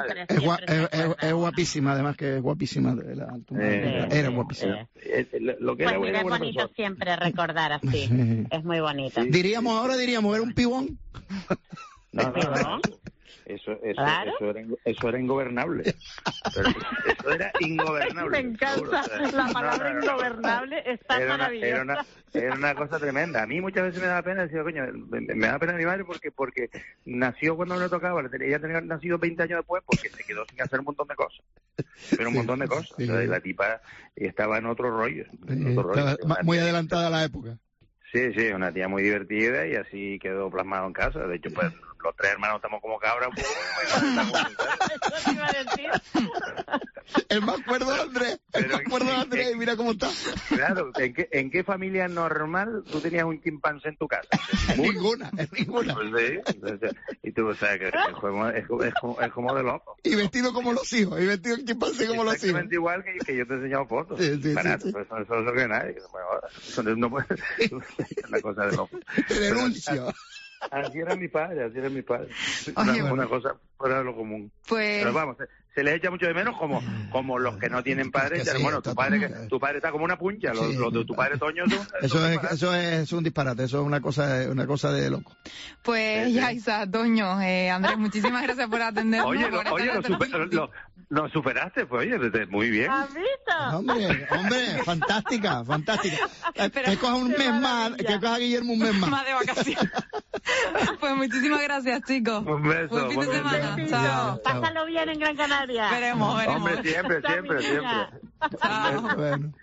Speaker 5: es guapísima, además que es guapísima. Era guapísima.
Speaker 3: Lo que
Speaker 2: pues mira, es bonito siempre recordar así. Es muy bonito.
Speaker 5: Diríamos, era un pibón.
Speaker 3: No. Eso era ingobernable. Eso era ingobernable.
Speaker 2: Me encanta la palabra ingobernable, está maravillosa.
Speaker 3: Era una cosa tremenda. A mí muchas veces me daba pena, decía, coño, me da pena mi madre porque nació cuando me tocaba. Ella tenía nacido 20 años después porque se quedó sin hacer un montón de cosas. Pero un montón de cosas.
Speaker 5: Sí.
Speaker 3: La tipa estaba en otro rollo.
Speaker 5: Estaba muy adelantada a la época.
Speaker 3: Sí, una tía muy divertida y así quedó plasmado en casa. De hecho, pues los 3 hermanos estamos como cabras un poco.
Speaker 5: El más cuerdo de Andrés. mira cómo está.
Speaker 3: Claro, ¿en qué familia normal tú tenías un chimpancé en tu casa?
Speaker 5: Ninguna.
Speaker 3: Pues sí, y tú, o sea, que es como de loco.
Speaker 5: Y vestido como los hijos, y vestido el chimpancé como los hijos.
Speaker 3: Exactamente igual que yo te he enseñado fotos.
Speaker 5: Sí.
Speaker 3: Eso es lo que nadie. Eso no puede ser una cosa de loco.
Speaker 5: Te denuncio.
Speaker 3: Así era mi padre.
Speaker 1: Oye,
Speaker 3: una cosa fuera de lo común.
Speaker 1: Pues...
Speaker 3: Pero vamos, se les echa mucho de menos como los que no tienen padres.
Speaker 5: Sí,
Speaker 3: bueno, tu padre está como una puncha, los de tu padre Toño
Speaker 5: eso es un disparate, eso es una cosa de loco.
Speaker 1: Pues Yaisa, Toño, Andrés, muchísimas gracias por atendernos.
Speaker 3: Oye, lo superaste, pues oye, muy bien.
Speaker 5: Hombre, fantástica. Que coja un mes más, que coja Guillermo un mes más.
Speaker 1: Más de vacaciones. Pues muchísimas gracias, chicos.
Speaker 3: Un beso.
Speaker 1: Buen fin de semana. Chao.
Speaker 2: Pásalo bien en Gran Canaria.
Speaker 1: Veremos.
Speaker 3: Hombre, siempre.
Speaker 1: Chao.
Speaker 5: Bueno.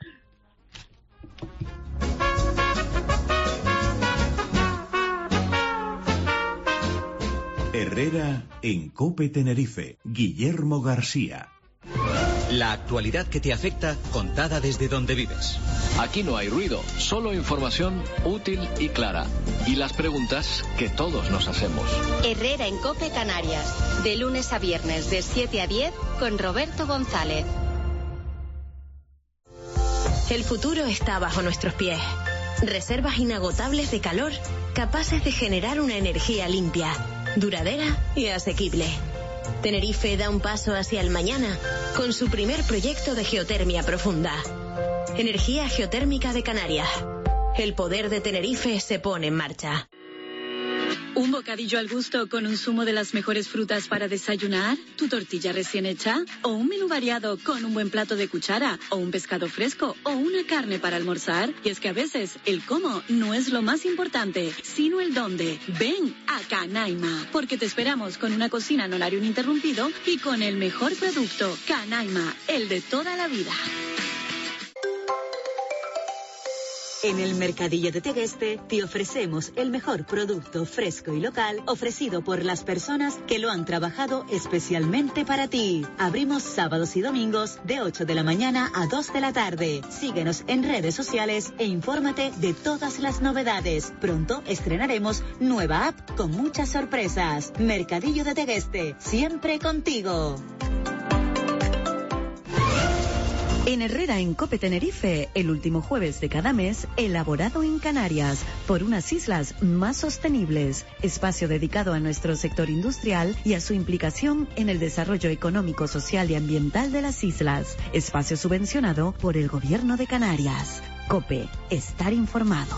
Speaker 17: Herrera en COPE Tenerife. Guillermo García.
Speaker 6: La actualidad que te afecta contada desde donde vives.
Speaker 7: Aquí no hay ruido, solo información útil y clara. Y las preguntas que todos nos hacemos.
Speaker 23: Herrera en COPE Canarias. De lunes a viernes de 7 a 10 con Roberto González. El futuro está bajo nuestros pies. Reservas inagotables de calor capaces de generar una energía limpia, duradera y asequible. Tenerife da un paso hacia el mañana con su primer proyecto de geotermia profunda. Energía geotérmica de Canarias. El poder de Tenerife se pone en marcha.
Speaker 8: ¿Un bocadillo al gusto con un zumo de las mejores frutas para desayunar? ¿Tu tortilla recién hecha? ¿O un menú variado con un buen plato de cuchara? ¿O un pescado fresco? ¿O una carne para almorzar? Y es que a veces el cómo no es lo más importante, sino el dónde. Ven a Canaima, porque te esperamos con una cocina en horario ininterrumpido y con el mejor producto. Canaima, el de toda la vida.
Speaker 16: En el Mercadillo de Tegueste te ofrecemos el mejor producto fresco y local ofrecido por las personas que lo han trabajado especialmente para ti. Abrimos sábados y domingos de 8 de la mañana a 2 de la tarde. Síguenos en redes sociales e infórmate de todas las novedades. Pronto estrenaremos nueva app con muchas sorpresas. Mercadillo de Tegueste, siempre contigo.
Speaker 24: En Herrera en COPE Tenerife, el último jueves de cada mes, elaborado en Canarias, por unas islas más sostenibles. Espacio dedicado a nuestro sector industrial y a su implicación en el desarrollo económico, social y ambiental de las islas. Espacio subvencionado por el Gobierno de Canarias. COPE, estar informado.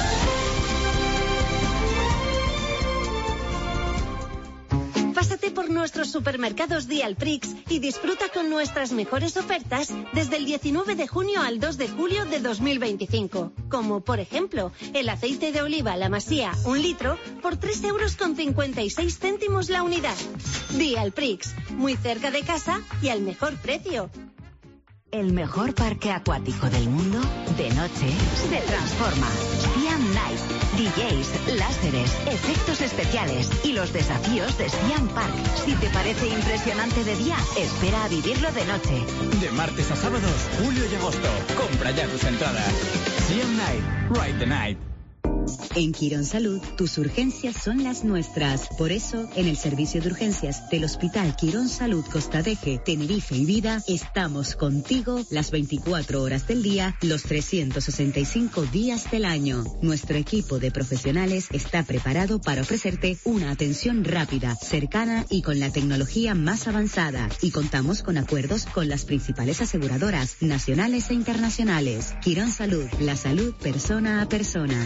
Speaker 23: Pásate por nuestros supermercados Dialprix y disfruta con nuestras mejores ofertas desde el 19 de junio al 2 de julio de 2025. Como, por ejemplo, el aceite de oliva La Masía, 1 litro, por 3,56 euros la unidad. Dialprix, muy cerca de casa y al mejor precio.
Speaker 21: El mejor parque acuático del mundo, de noche, se transforma. Siam Night, DJs, láseres, efectos especiales y los desafíos de Siam Park. Si te parece impresionante de día, espera a vivirlo de noche.
Speaker 22: De martes a sábados, julio y agosto. Compra ya tus entradas. Siam Night, Ride the Night.
Speaker 16: En Quirón Salud, tus urgencias son las nuestras. Por eso, en el servicio de urgencias del Hospital Quirón Salud Costa Deje, Tenerife y Vida, estamos contigo las 24 horas del día, los 365 días del año. Nuestro equipo de profesionales está preparado para ofrecerte una atención rápida, cercana y con la tecnología más avanzada. Y contamos con acuerdos con las principales aseguradoras nacionales e internacionales. Quirón Salud, la salud persona a persona.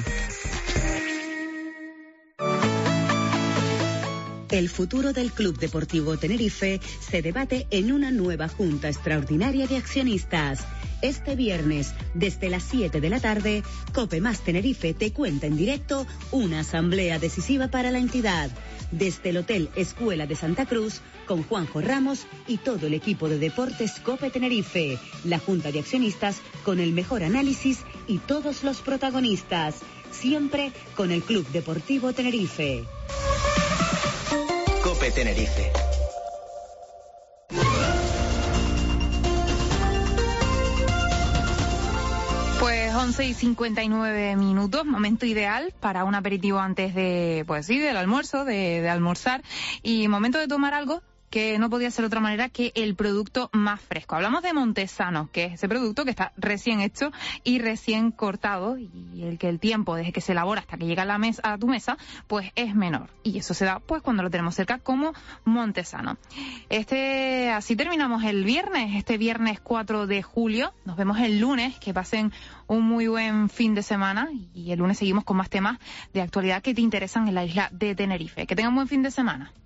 Speaker 16: El futuro del Club Deportivo Tenerife se debate en una nueva Junta Extraordinaria de Accionistas. Este viernes, desde las 7 de la tarde, COPE más Tenerife te cuenta en directo una asamblea decisiva para la entidad. Desde el Hotel Escuela de Santa Cruz, con Juanjo Ramos y todo el equipo de deportes COPE Tenerife. La Junta de Accionistas con el mejor análisis y todos los protagonistas. Siempre con el Club Deportivo Tenerife.
Speaker 6: COPE Tenerife.
Speaker 1: 11:59, momento ideal para un aperitivo antes de, pues sí, del almuerzo, de almorzar, y momento de tomar algo que no podía ser de otra manera que el producto más fresco. Hablamos de Montesano, que es ese producto que está recién hecho y recién cortado, y el que el tiempo desde que se elabora hasta que llega a tu mesa, pues es menor. Y eso se da pues cuando lo tenemos cerca como Montesano. Así terminamos el viernes, este viernes 4 de julio. Nos vemos el lunes, que pasen un muy buen fin de semana, y el lunes seguimos con más temas de actualidad que te interesan en la isla de Tenerife. Que tengan buen fin de semana.